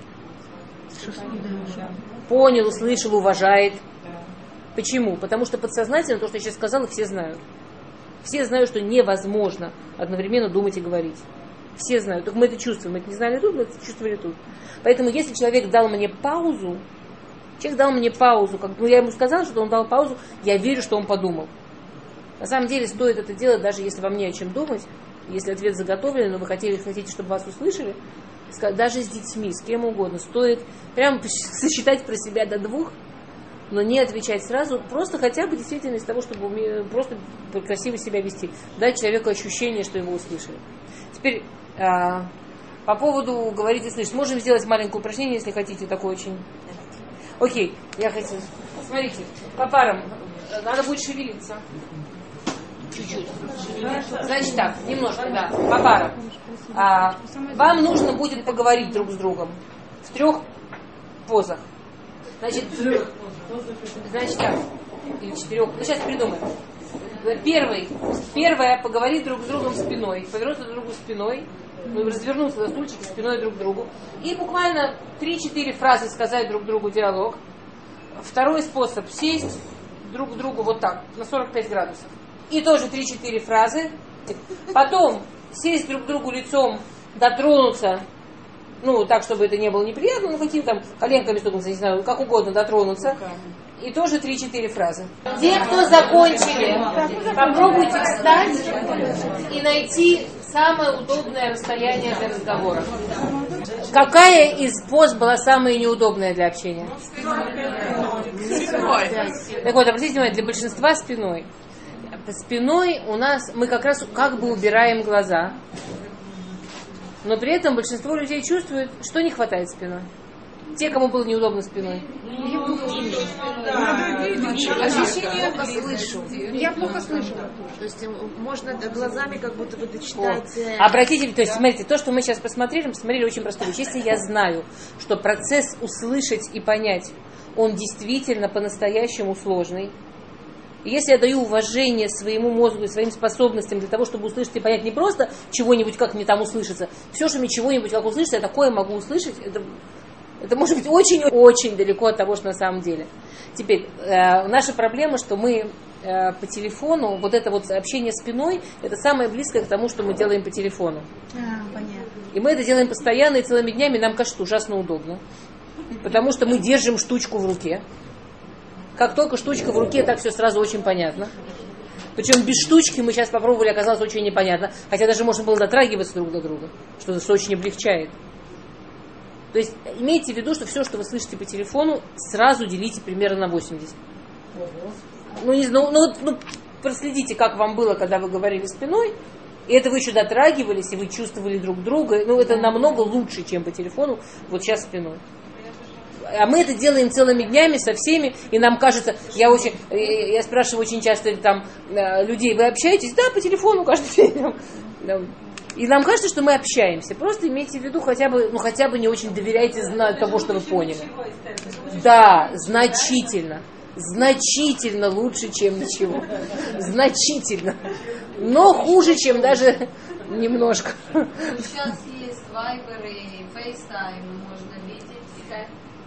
Понял, услышал, уважает. Почему? Потому что подсознательно то, что я сейчас сказала, все знают. Все знают, что невозможно одновременно думать и говорить. Все знают. Только мы это чувствуем. Мы это не знали тут, мы это чувствовали тут. Поэтому, если человек дал мне паузу, Человек дал мне паузу. Я ему сказала, что он дал паузу, я верю, что он подумал. На самом деле стоит это делать, даже если вам не о чем думать, если ответ заготовлен, но вы хотите, чтобы вас услышали, даже с детьми, с кем угодно, стоит прямо сосчитать про себя до 2, но не отвечать сразу, просто хотя бы действительно из того, чтобы просто красиво себя вести, дать человеку ощущение, что его услышали. Теперь по поводу говорить и слышать. Можем сделать маленькое упражнение, если хотите, такое очень... Окей, я хотела... Смотрите, по парам. Надо будет шевелиться. Чуть-чуть. Значит так, немножко, да, по парам. Вам нужно будет поговорить друг с другом в 3 позах. Значит так, или 4. Ну, сейчас придумаем. Первое, поговорить друг с другом спиной, повернуться друг к другу спиной, развернуться на стульчике спиной друг к другу. И буквально 3-4 фразы сказать друг другу диалог. Второй способ, сесть друг к другу вот так, на 45 градусов. И тоже 3-4 фразы. Потом сесть друг к другу лицом, дотронуться, так, чтобы это не было неприятно, какими-то там коленками, не знаю, как угодно дотронуться. И тоже 3-4 фразы. Те, кто закончили, попробуйте встать и найти самое удобное расстояние для разговора. Какая из поз была самая неудобная для общения? Так вот, обратите внимание, для большинства спиной. Спиной у нас, мы как раз как бы убираем глаза, но при этом большинство людей чувствует, что не хватает спиной. Те, кому было неудобно спиной. Ощущение слышу. Я плохо слышу. То есть можно глазами как будто бы дочитать. Обратите, то есть смотрите, то, что мы сейчас посмотрели очень простую вещь. Если я знаю, что процесс услышать и понять, он действительно по-настоящему сложный, и если я даю уважение своему мозгу и своим способностям для того, чтобы услышать и понять не просто чего-нибудь, как мне там услышится, все, что мне чего-нибудь как услышится, я такое могу услышать, это может быть очень-очень далеко от того, что на самом деле. Теперь, наша проблема, что мы по телефону, вот это вот общение спиной, это самое близкое к тому, что мы делаем по телефону. Понятно. И мы это делаем постоянно и целыми днями, нам кажется ужасно удобно. Потому что мы держим штучку в руке. Как только штучка в руке, так все сразу очень понятно. Причем без штучки мы сейчас попробовали, оказалось очень непонятно. Хотя даже можно было дотрагиваться друг до друга, что очень облегчает. То есть имейте в виду, что все, что вы слышите по телефону, сразу делите примерно на 80. Проследите, как вам было, когда вы говорили спиной, и это вы еще дотрагивались, и вы чувствовали друг друга. Это намного лучше, чем по телефону, вот сейчас спиной. А мы это делаем целыми днями со всеми, и нам кажется, я спрашиваю очень часто там людей, вы общаетесь? Да, по телефону каждый день. И нам кажется, что мы общаемся. Просто имейте в виду, хотя бы не очень доверяйте того, что вы поняли. Да, значительно. Значительно лучше, чем ничего. Значительно. Но хуже, чем даже немножко. Сейчас есть Viber и FaceTime, можно видеть Skype.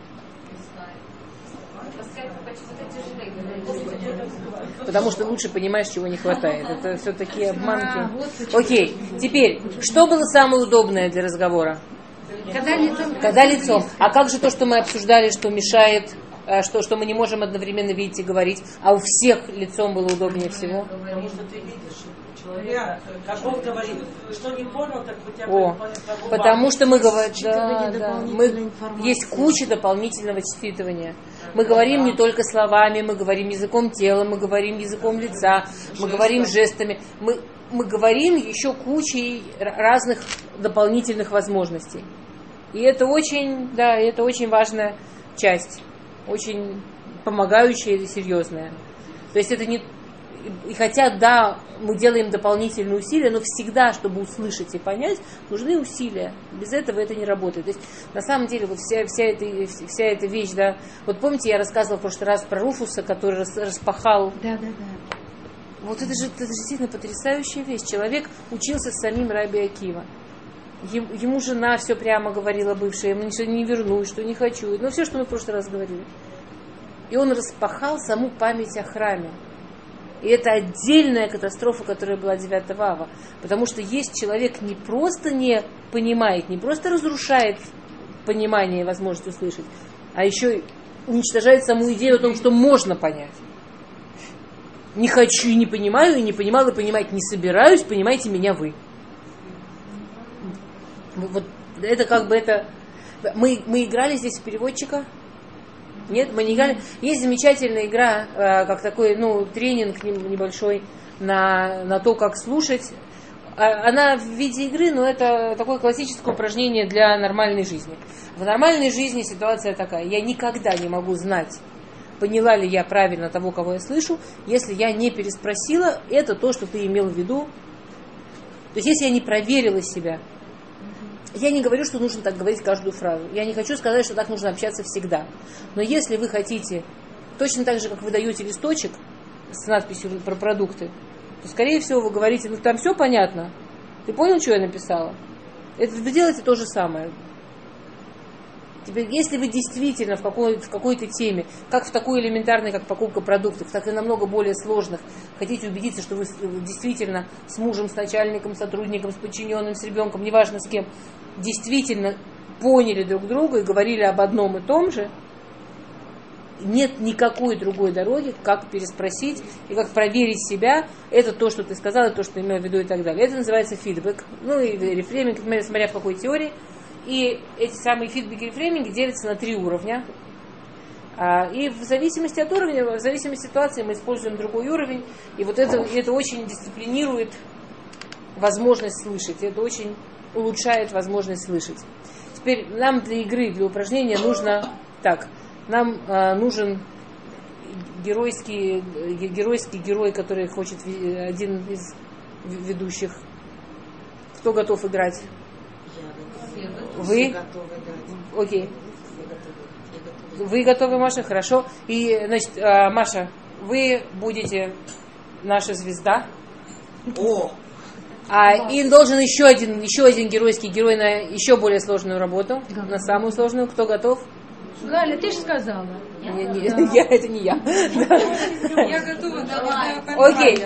Потому что лучше понимаешь, чего не хватает. Это все такие обманки. Окей. Теперь, что было самое удобное для разговора? Когда лицом. А как же то, что мы обсуждали, что мешает, что мы не можем одновременно видеть и говорить, а у всех лицом было удобнее всего? Потому что ты видишь человека, как он говорит, что не понял, так хотя бы потому что мы говорим, есть куча дополнительного считывания. Мы говорим не только словами, мы говорим языком тела, мы говорим языком лица, мы говорим жестами. Мы говорим еще кучей разных дополнительных возможностей. И это очень важная часть, очень помогающая и серьезная. То есть это не... И хотя, да, мы делаем дополнительные усилия, но всегда, чтобы услышать и понять, нужны усилия. Без этого это не работает. То есть, на самом деле, вот вся эта вещь, да. Вот помните, я рассказывала в прошлый раз про Руфуса, который распахал. Да. Вот это же действительно потрясающая вещь. Человек учился с самим Раби Акива. Ему жена все прямо говорила бывшая, ему ничего не вернусь, что не хочу. Ну, все, что мы в прошлый раз говорили. И он распахал саму память о храме. И это отдельная катастрофа, которая была 9 ава. Потому что есть человек не просто не понимает, не просто разрушает понимание и возможность услышать, а еще уничтожает саму идею о том, что можно понять. Не хочу и не понимаю, и не понимал, и понимать не собираюсь, понимаете меня вы. Вот это как бы это... Мы играли здесь в переводчика? Нет, мы не играли. Есть замечательная игра, как такой, тренинг небольшой на то, как слушать. Она в виде игры, но это такое классическое упражнение для нормальной жизни. В нормальной жизни ситуация такая. Я никогда не могу знать, поняла ли я правильно того, кого я слышу, если я не переспросила, это то, что ты имел в виду. То есть, если я не проверила себя. Я не говорю, что нужно так говорить каждую фразу. Я не хочу сказать, что так нужно общаться всегда. Но если вы хотите, точно так же, как вы даете листочек с надписью про продукты, то, скорее всего, вы говорите, там все понятно. Ты понял, что я написала? Это вы делаете то же самое. Теперь, если вы действительно в какой-то теме, как в такой элементарной, как покупка продуктов, так и намного более сложных, хотите убедиться, что вы действительно с мужем, с начальником, с сотрудником, с подчиненным, с ребенком, неважно с кем, действительно поняли друг друга и говорили об одном и том же, нет никакой другой дороги, как переспросить и как проверить себя. Это то, что ты сказал, это то, что ты имел в виду и так далее. Это называется фидбэк. И рефрейминг, смотря в какой теории. И эти самые фидбэки и рефрейминги делятся на 3 уровня. И в зависимости от уровня, в зависимости от ситуации мы используем другой уровень. И вот это очень дисциплинирует возможность слышать. Это очень улучшает возможность слышать. Теперь нам для игры, для упражнения нужно так. Нам нужен геройский герой, который хочет, один из ведущих. Кто готов играть? Вы? Окей. Вы готовы, Маша? Хорошо. И, значит, Маша, вы будете наша звезда. О! И должен еще один геройский герой на еще более сложную работу, на самую сложную. Кто готов? Галя, ты же сказала. Это не я. Я готова. Окей.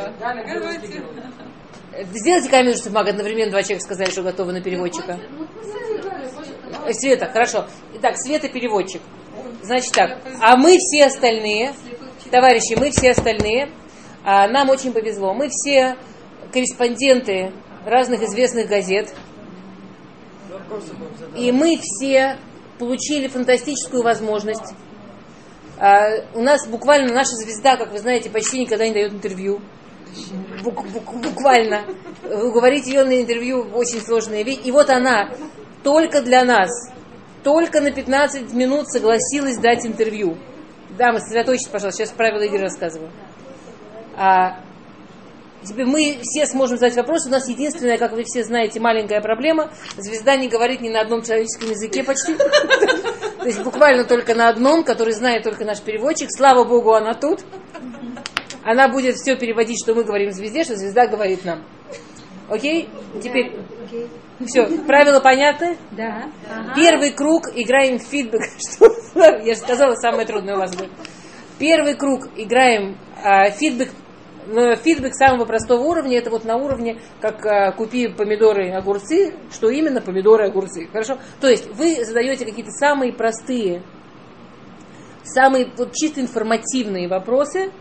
Сделайте камеру, чтобы одновременно 2 человека сказали, что готовы на переводчика. Света, хорошо. Итак, Света переводчик. Значит так, а мы все остальные, товарищи, мы все остальные, нам очень повезло. Мы все корреспонденты разных известных газет. И мы все получили фантастическую возможность. У нас буквально наша звезда, как вы знаете, почти никогда не дает интервью. Буквально. Вы говорите ее на интервью, очень сложная вещь. И вот она только для нас, только на 15 минут согласилась дать интервью. Да, мы сосредоточитесь, пожалуйста, сейчас правила игры рассказываю. Теперь мы все сможем задать вопросы. У нас единственная, как вы все знаете, маленькая проблема. Звезда не говорит ни на одном человеческом языке почти. То есть буквально только на одном, который знает только наш переводчик. Слава Богу, она тут. Она будет все переводить, что мы говорим звезде, что звезда говорит нам. Окей? Теперь все, правила понятны? Да. Первый круг играем в фидбэк. Я же сказала, самое трудное у вас будет. Первый круг играем фидбэк. Но фидбэк самого простого уровня, это вот на уровне, как купи помидоры, огурцы, что именно помидоры, огурцы. Хорошо? То есть вы задаете какие-то самые простые, самые вот чисто информативные вопросы.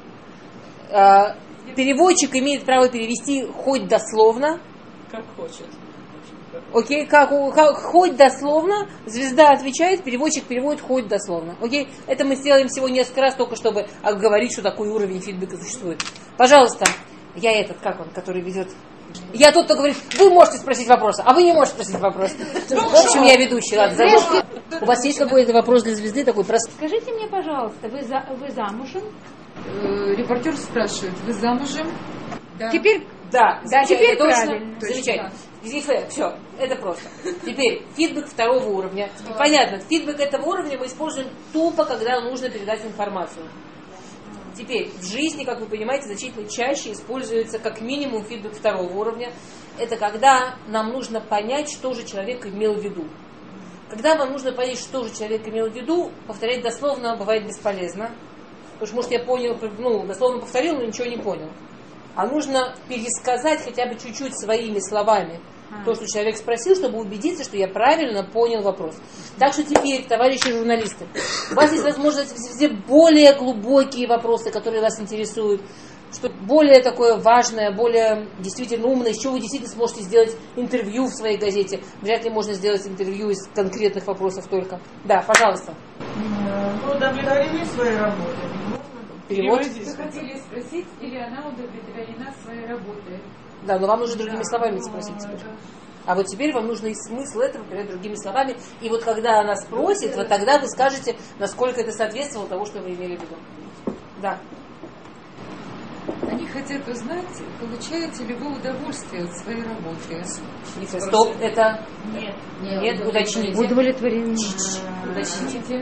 Переводчик имеет право перевести хоть дословно. Как хочет. Окей, хоть дословно, звезда отвечает, переводчик переводит хоть дословно. Окей, это мы сделаем всего несколько раз, только чтобы говорить, что такой уровень фидбэка существует. Пожалуйста, я этот, который ведет. Я тот, кто говорит, вы можете спросить вопрос, а вы не можете спросить вопрос. В общем, я ведущий, ладно. У вас есть какой-то вопрос для звезды такой простой? Скажите мне, пожалуйста, вы замужем? Репортер спрашивает, вы замужем? Да. Теперь теперь точно. правильно. Замечательно. Все, это просто. Теперь фидбэк второго уровня. Понятно, фидбэк этого уровня мы используем тупо, когда нужно передать информацию. Теперь в жизни, как вы понимаете, значительно чаще используется как минимум фидбэк второго уровня. Это когда нам нужно понять, что же человек имел в виду. Когда вам нужно понять, что же человек имел в виду, повторять дословно бывает бесполезно. Потому что, может, я понял, дословно повторил, но ничего не понял. А нужно пересказать хотя бы чуть-чуть своими словами То, что человек спросил, чтобы убедиться, что я правильно понял вопрос. Так что теперь, товарищи журналисты, у вас есть возможность везде более глубокие вопросы, которые вас интересуют, что более такое важное, более действительно умное, из чего вы действительно сможете сделать интервью в своей газете. Вряд ли можно сделать интервью из конкретных вопросов только. Да, пожалуйста. Ну, удовлетворение своей работы. Перевод. Вы хотели спросить, или она удовлетворена своей работой? Да, но вам нужно другими словами спросить теперь. А вот теперь вам нужно и смысл этого передать другими словами. И вот когда она спросит, вот тогда вы скажете, насколько это соответствовало тому, что вы имели в виду. Да. Они хотят узнать, получаете ли вы удовольствие от своей работы. Стоп, это... Нет, уточните. Удовлетворение. Уточните.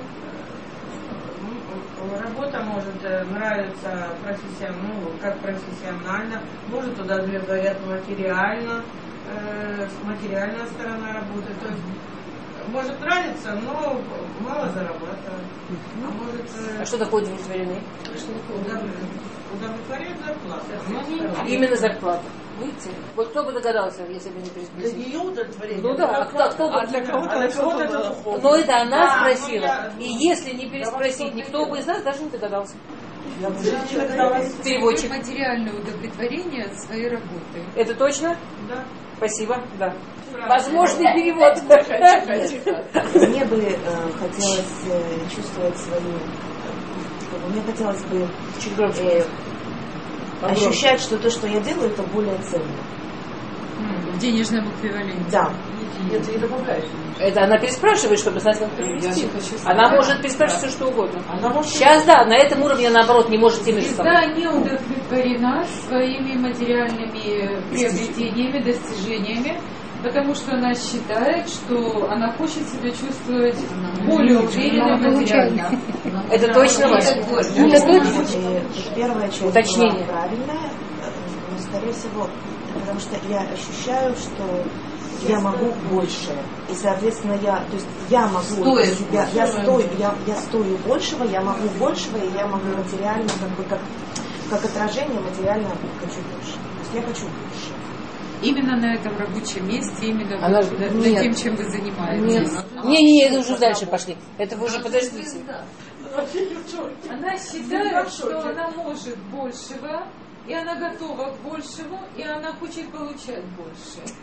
Работа может нравиться как профессионально, может удовлетворять материально, материальная сторона работы. То есть может нравиться, но мало зарабатывать. А что такое удовлетворены? Удовлетворять зарплату. Именно зарплата. Видите? Вот кто бы догадался, если бы не Для переспросил. нее удовлетворение. Ну да, кто бы... для кого-то это духовно. Но это она спросила. И если не переспросить, никто бы из нас даже не догадался. Переводчик. Материальное удовлетворение от своей работы. Это точно? Да. Спасибо, да. Возможный перевод. Мне бы хотелось чувствовать свою... Мне хотелось бы чуть громче ощущать, что то, что я делаю, это более ценно. В денежном эквиваленте. Да. Нет, ты не добавляешь. Это она переспрашивает, чтобы знать, как перевести. Она может переспрашивать все, что угодно. Может... Сейчас, да, на этом уровне, наоборот, не может теми же Звезда не удовлетворена своими материальными приобретениями, достижениями, потому что она считает, что она хочет себя чувствовать более уверенно материально. Это точно ваше? Это точно. Первая часть уточнение. Была правильная, но, скорее всего, потому что я ощущаю, что я могу больше. И, соответственно, я могу себя, я стою большего, я могу большего, и я могу материально, как отражение, материально хочу больше. То есть я хочу больше. Именно на этом рабочем месте, именно она... над тем, чем вы занимаетесь. Не, это уже дальше пошли. Это вы уже подождите. Она считает, что она может большего, и она готова к большему, и она хочет получать больше.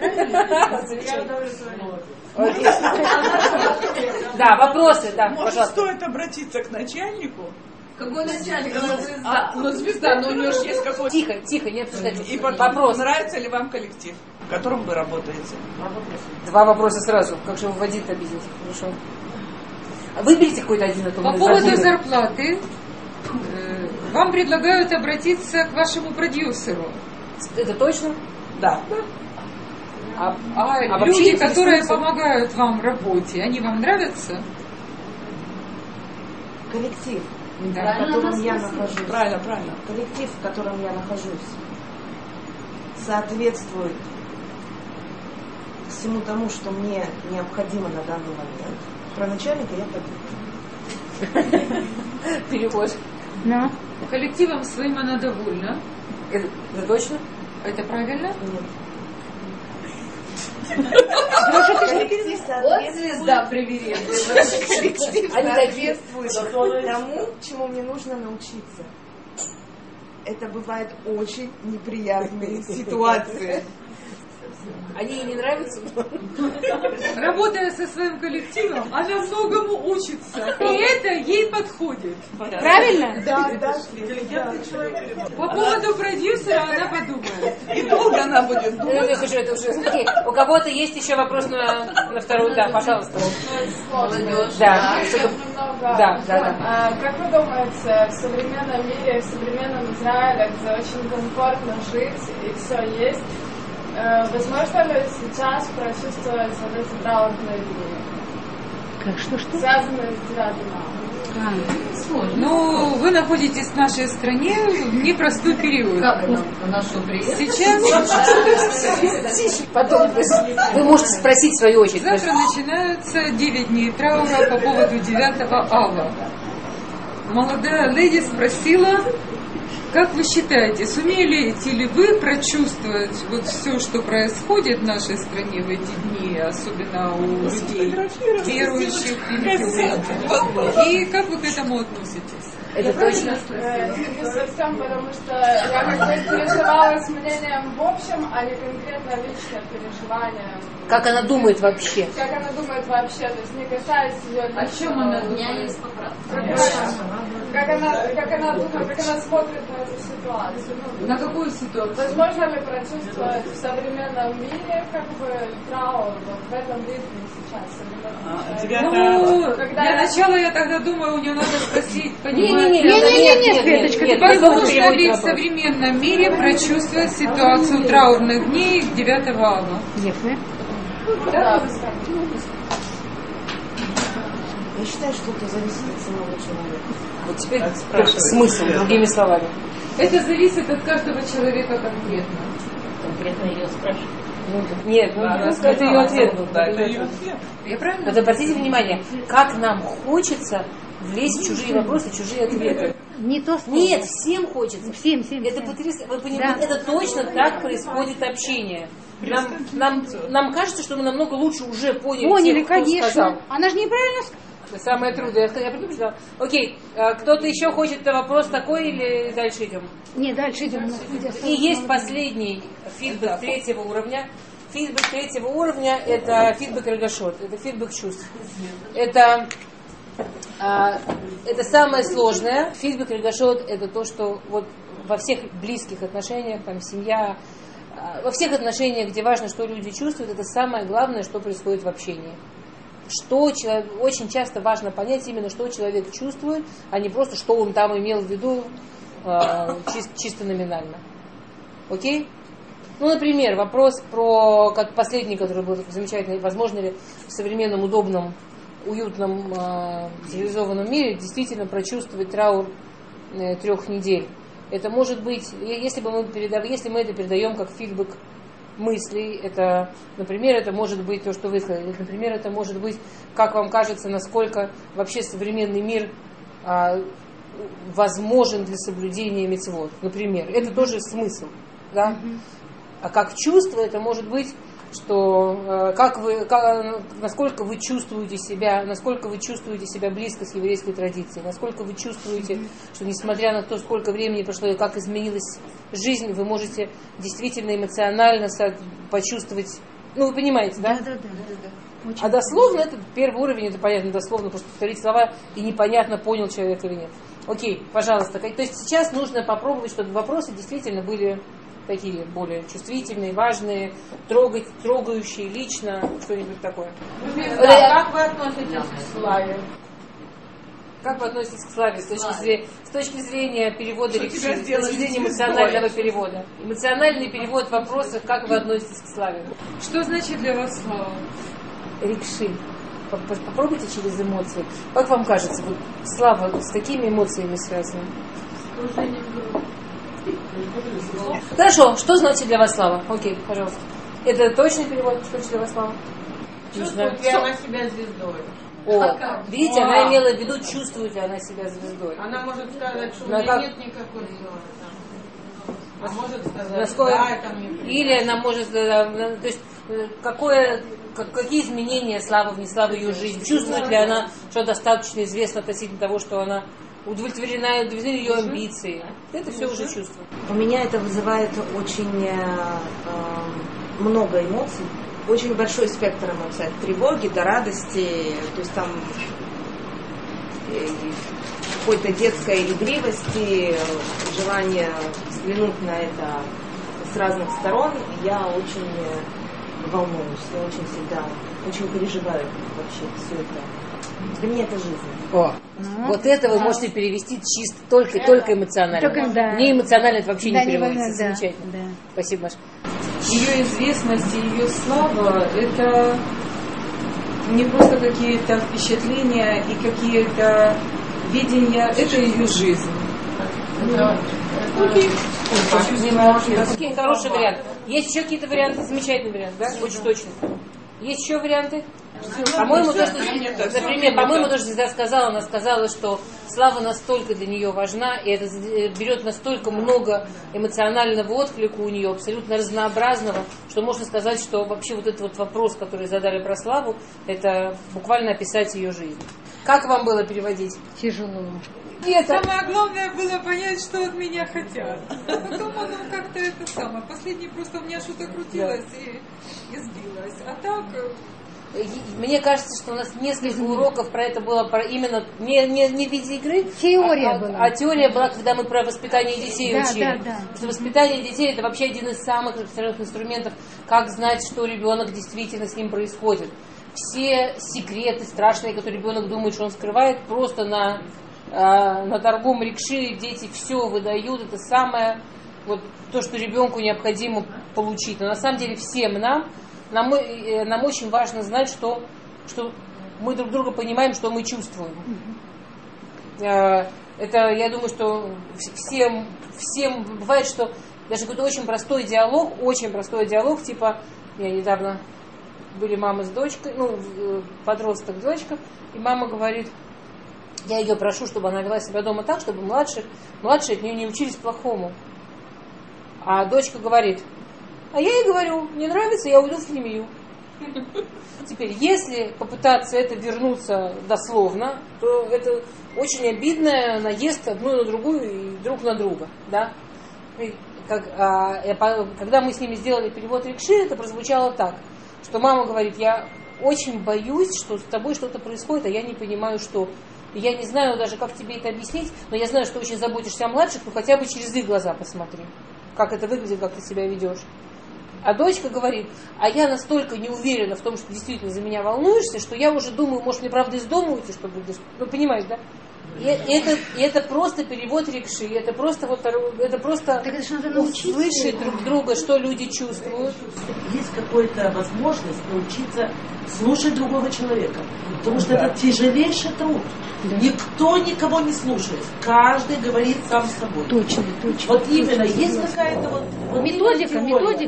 Да, вопросы, да, пожалуйста. Стоит обратиться к начальнику. Какой начальник? Звезда, но у нее же есть какой-то... Тихо, не обсуждайте. И вопрос, нравится ли вам коллектив, в котором вы работаете? Два вопроса сразу. Как же выводить-то обидеть? Хорошо. Выберите какой-то один. По поводу зарплаты, вам предлагают обратиться к вашему продюсеру. Это точно? Да. А люди, которые помогают вам в работе, они вам нравятся? Коллектив, да. в котором я нахожусь. Правильно. Коллектив, в котором я нахожусь, соответствует всему тому, что мне необходимо на данный момент. Про начальника я подумаю. Перевод. Да. Коллективом своим она довольна. Это точно? Это правильно? Нет. Вот звезда привередливая. Коллектив соответствует тому, чему мне нужно научиться. Это бывает очень неприятные ситуации. Они ей не нравятся? Работая со своим коллективом, она многому учится. И это ей подходит. Правильно? Да. По поводу продюсера она подумает. И долго она будет думать. Я хочу это уже. Окей. У кого-то есть еще вопрос на вторую? Да, пожалуйста. Молодежь. Да. Да. Как вы думаете, в современном мире, в современном Израиле, где очень комфортно жить и все есть, возможно ли сейчас прочувствовать вот эти траурные дни? Что? Связанные с 9 мая. Ну, вы находитесь в нашей стране в непростой период. Как она на что приехала? Сейчас, Потом вы можете спросить в свою очередь. завтра начинаются 9 дней траура по поводу 9 ава. Молодая леди спросила, как вы считаете, сумеете ли вы прочувствовать вот все, что происходит в нашей стране в эти дни, особенно у людей, верующих и неверующих? И как вы к этому относитесь? Это точно? Не совсем, потому что я как бы переживала с мнением в общем, а не конкретно личное переживание. Как она думает вообще? Как она думает вообще, то есть не касаясь ее личного. О чем она думает? У меня есть поправка. Как она думает, как она смотрит на эту ситуацию. На какую ситуацию? Возможно ли прочувствовать в современном мире как бы траур вот в этом ритме сейчас? Ну, для начала я тогда думаю, у нее надо спросить, понимаете? Нет, Светочка, ты возможно ли в современном мире прочувствовать ситуацию траурных дней 9 ава? Я считаю, что это зависит от самого человека. Вот теперь смысл, другими словами. Это зависит от каждого человека конкретно. Конкретно ее спрашивают. Нет, это ее ответ был. Это ее ответ. Я правильно? Вот обратите внимание, как нам хочется влезть в чужие вопросы, чужие ответы. Не то слово. Нет, всем хочется. Всем. Это потрясающе. Вы понимаете, это точно так происходит общение. Нам кажется, что мы намного лучше уже поняли тех, кто конечно. сказал. Она же неправильно сказала. Это самое трудное. Я предупреждала. Окей, кто-то еще хочет вопрос такой или дальше идем? Не, дальше идем. И есть последний фидбэк третьего уровня. Фидбэк третьего уровня – это фидбэк регашот, это фидбэк чувств. Это самое сложное. Фидбэк регашот – это то, что вот во всех близких отношениях, там семья, во всех отношениях, где важно, что люди чувствуют, это самое главное, что происходит в общении. Очень часто важно понять именно, что человек чувствует, а не просто, что он там имел в виду чисто номинально. Окей? Ну, например, вопрос про, как последний, который был замечательный, возможно ли в современном, удобном, уютном, цивилизованном мире действительно прочувствовать траур 3 недель. Это может быть, если мы это передаем как фидбэк мыслей, это, например, это может быть то, что вы сказали, например, это может быть, как вам кажется, насколько вообще современный мир возможен для соблюдения мицвот, например, это тоже смысл, да? А как чувство, это может быть, что насколько вы чувствуете себя близко с еврейской традицией, насколько вы чувствуете, что несмотря на то, сколько времени прошло и как изменилась жизнь, вы можете действительно эмоционально почувствовать, ну вы понимаете, да? Да. А дословно, это первый уровень, это понятно, дословно, просто повторить слова и непонятно, понял человек или нет. Окей, пожалуйста. То есть сейчас нужно попробовать, чтобы вопросы действительно были такие более чувствительные, важные, трогающие лично, что-нибудь такое. Как вы относитесь к славе? Как вы относитесь к славе с точки зрения перевода рекши, с точки зрения эмоционального перевода? Эмоциональный перевод вопроса, как вы относитесь к славе? Что значит для вас слава? Рекши. Попробуйте через эмоции. Как вам кажется, вот слава с какими эмоциями связана? Хорошо, что значит для вас слава? Окей, пожалуйста. Это точный перевод, что значит для вас слава? Чувствует ли она себя звездой? Видите, она имела в виду, чувствует ли она себя звездой. Она может сказать, что у меня нет никакой звезды. А может сказать, да, это мне приятно. Или она может, то есть, какие изменения славы внесла в ее жизнь? Чувствует ли она, что достаточно известно относительно того, что она удовлетворены ее амбиции? Это все уже чувство. У меня это вызывает очень много эмоций, очень большой спектр эмоций, от тревоги до радости, то есть там какой-то детской игривости, желание взглянуть на это с разных сторон. Я очень волнуюсь, я очень всегда, очень переживаю вообще все это. Для меня это жизнь. Вот это вы можете перевести чисто, только эмоционально. Не эмоционально это вообще не переводится. Замечательно. Да. Спасибо, Маша. Ее известность и ее слава – это не просто какие-то впечатления и какие-то видения, это ее жизнь. Окей, хороший вариант. Есть еще какие-то варианты? Замечательный вариант, да? Очень точно. Есть еще варианты? По-моему, то, что, например, по-моему, то, что Зида сказала, она сказала, что слава настолько для нее важна, и это берет настолько много эмоционального отклика у нее, абсолютно разнообразного, что можно сказать, что вообще вот этот вот вопрос, который задали про славу, это буквально описать ее жизнь. Как вам было переводить? Тяжело. Нет, самое главное было понять, что от меня хотят. А потом оно как-то это самое. Последнее просто у меня что-то крутилось и сбилось. А так... Мне кажется, что у нас несколько уроков про это было, именно не в виде игры. Теория была. А теория была, когда мы про воспитание детей учили. Да. Потому что воспитание детей это вообще один из самых распространенных инструментов, как знать, что ребенок действительно с ним происходит. Все секреты страшные, которые ребенок думает, что он скрывает, просто на торгом рикши дети все выдают. Это самое, вот то, что ребенку необходимо получить. Но на самом деле всем нам очень важно знать, что мы друг друга понимаем, что мы чувствуем. Это, я думаю, что всем бывает, что даже какой-то очень простой диалог, типа, я недавно были мама с дочкой, подросток дочка, и мама говорит, я ее прошу, чтобы она вела себя дома так, чтобы младшие от нее не учились плохому. А дочка говорит, а я ей говорю, не нравится, я уйду в химию. Теперь, если попытаться это вернуться дословно, то это очень обидное наезд одну на другую и друг на друга. Да? Когда мы с ними сделали перевод рикши, это прозвучало так, что мама говорит, я очень боюсь, что с тобой что-то происходит, а я не понимаю, что. Я не знаю даже, как тебе это объяснить, но я знаю, что очень заботишься о младших, но хотя бы через их глаза посмотри, как это выглядит, как ты себя ведешь. А дочка говорит, а я настолько не уверена в том, что действительно за меня волнуешься, что я уже думаю, может мне правда из дома уйти, чтобы... Ну, понимаешь, да? И это просто перевод рикши, это просто услышать друг друга, что люди чувствуют. Есть какая-то возможность научиться слушать другого человека, потому что это тяжелейший труд. Да. Никто никого не слушает, каждый говорит сам с собой. Точно. Вот именно, есть какая-то вот методика,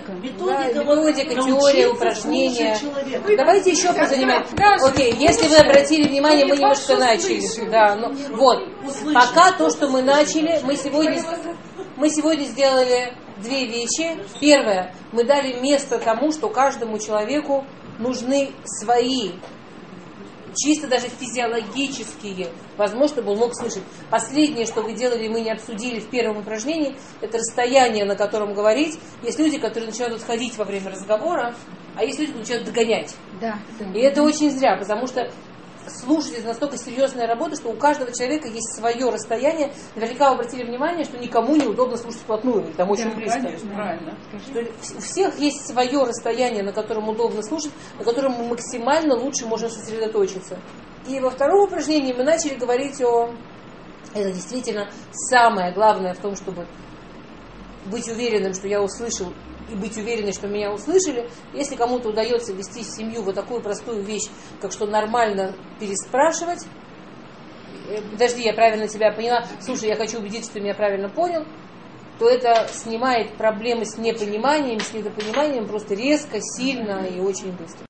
теория, упражнения. Давайте еще позанимаем. Окей, если вы обратили внимание, мы немножко начали. Да, вот. Пока то, что мы начали, мы сегодня сделали две вещи. Первое, мы дали место тому, что каждому человеку нужны свои, чисто даже физиологические, возможно, чтобы он мог слышать. Последнее, что вы делали, мы не обсудили в первом упражнении, это расстояние, на котором говорить. Есть люди, которые начинают отходить во время разговора, а есть люди, которые начинают догонять. Да. И это очень зря, потому что слушать это настолько серьезная работа, что у каждого человека есть свое расстояние. Наверняка вы обратили внимание, что никому неудобно слушать вплотную, там очень близко. Конечно, правильно. У всех есть свое расстояние, на котором удобно слушать, на котором мы максимально лучше можем сосредоточиться. И во втором упражнении мы начали говорить это действительно самое главное в том, чтобы быть уверенным, что я услышал, и быть уверенной, что меня услышали. Если кому-то удается вести семью вот такую простую вещь, как что нормально переспрашивать, подожди, я правильно тебя поняла, слушай, я хочу убедиться, что ты меня правильно понял, то это снимает проблемы с непониманием, с недопониманием просто резко, сильно и очень быстро.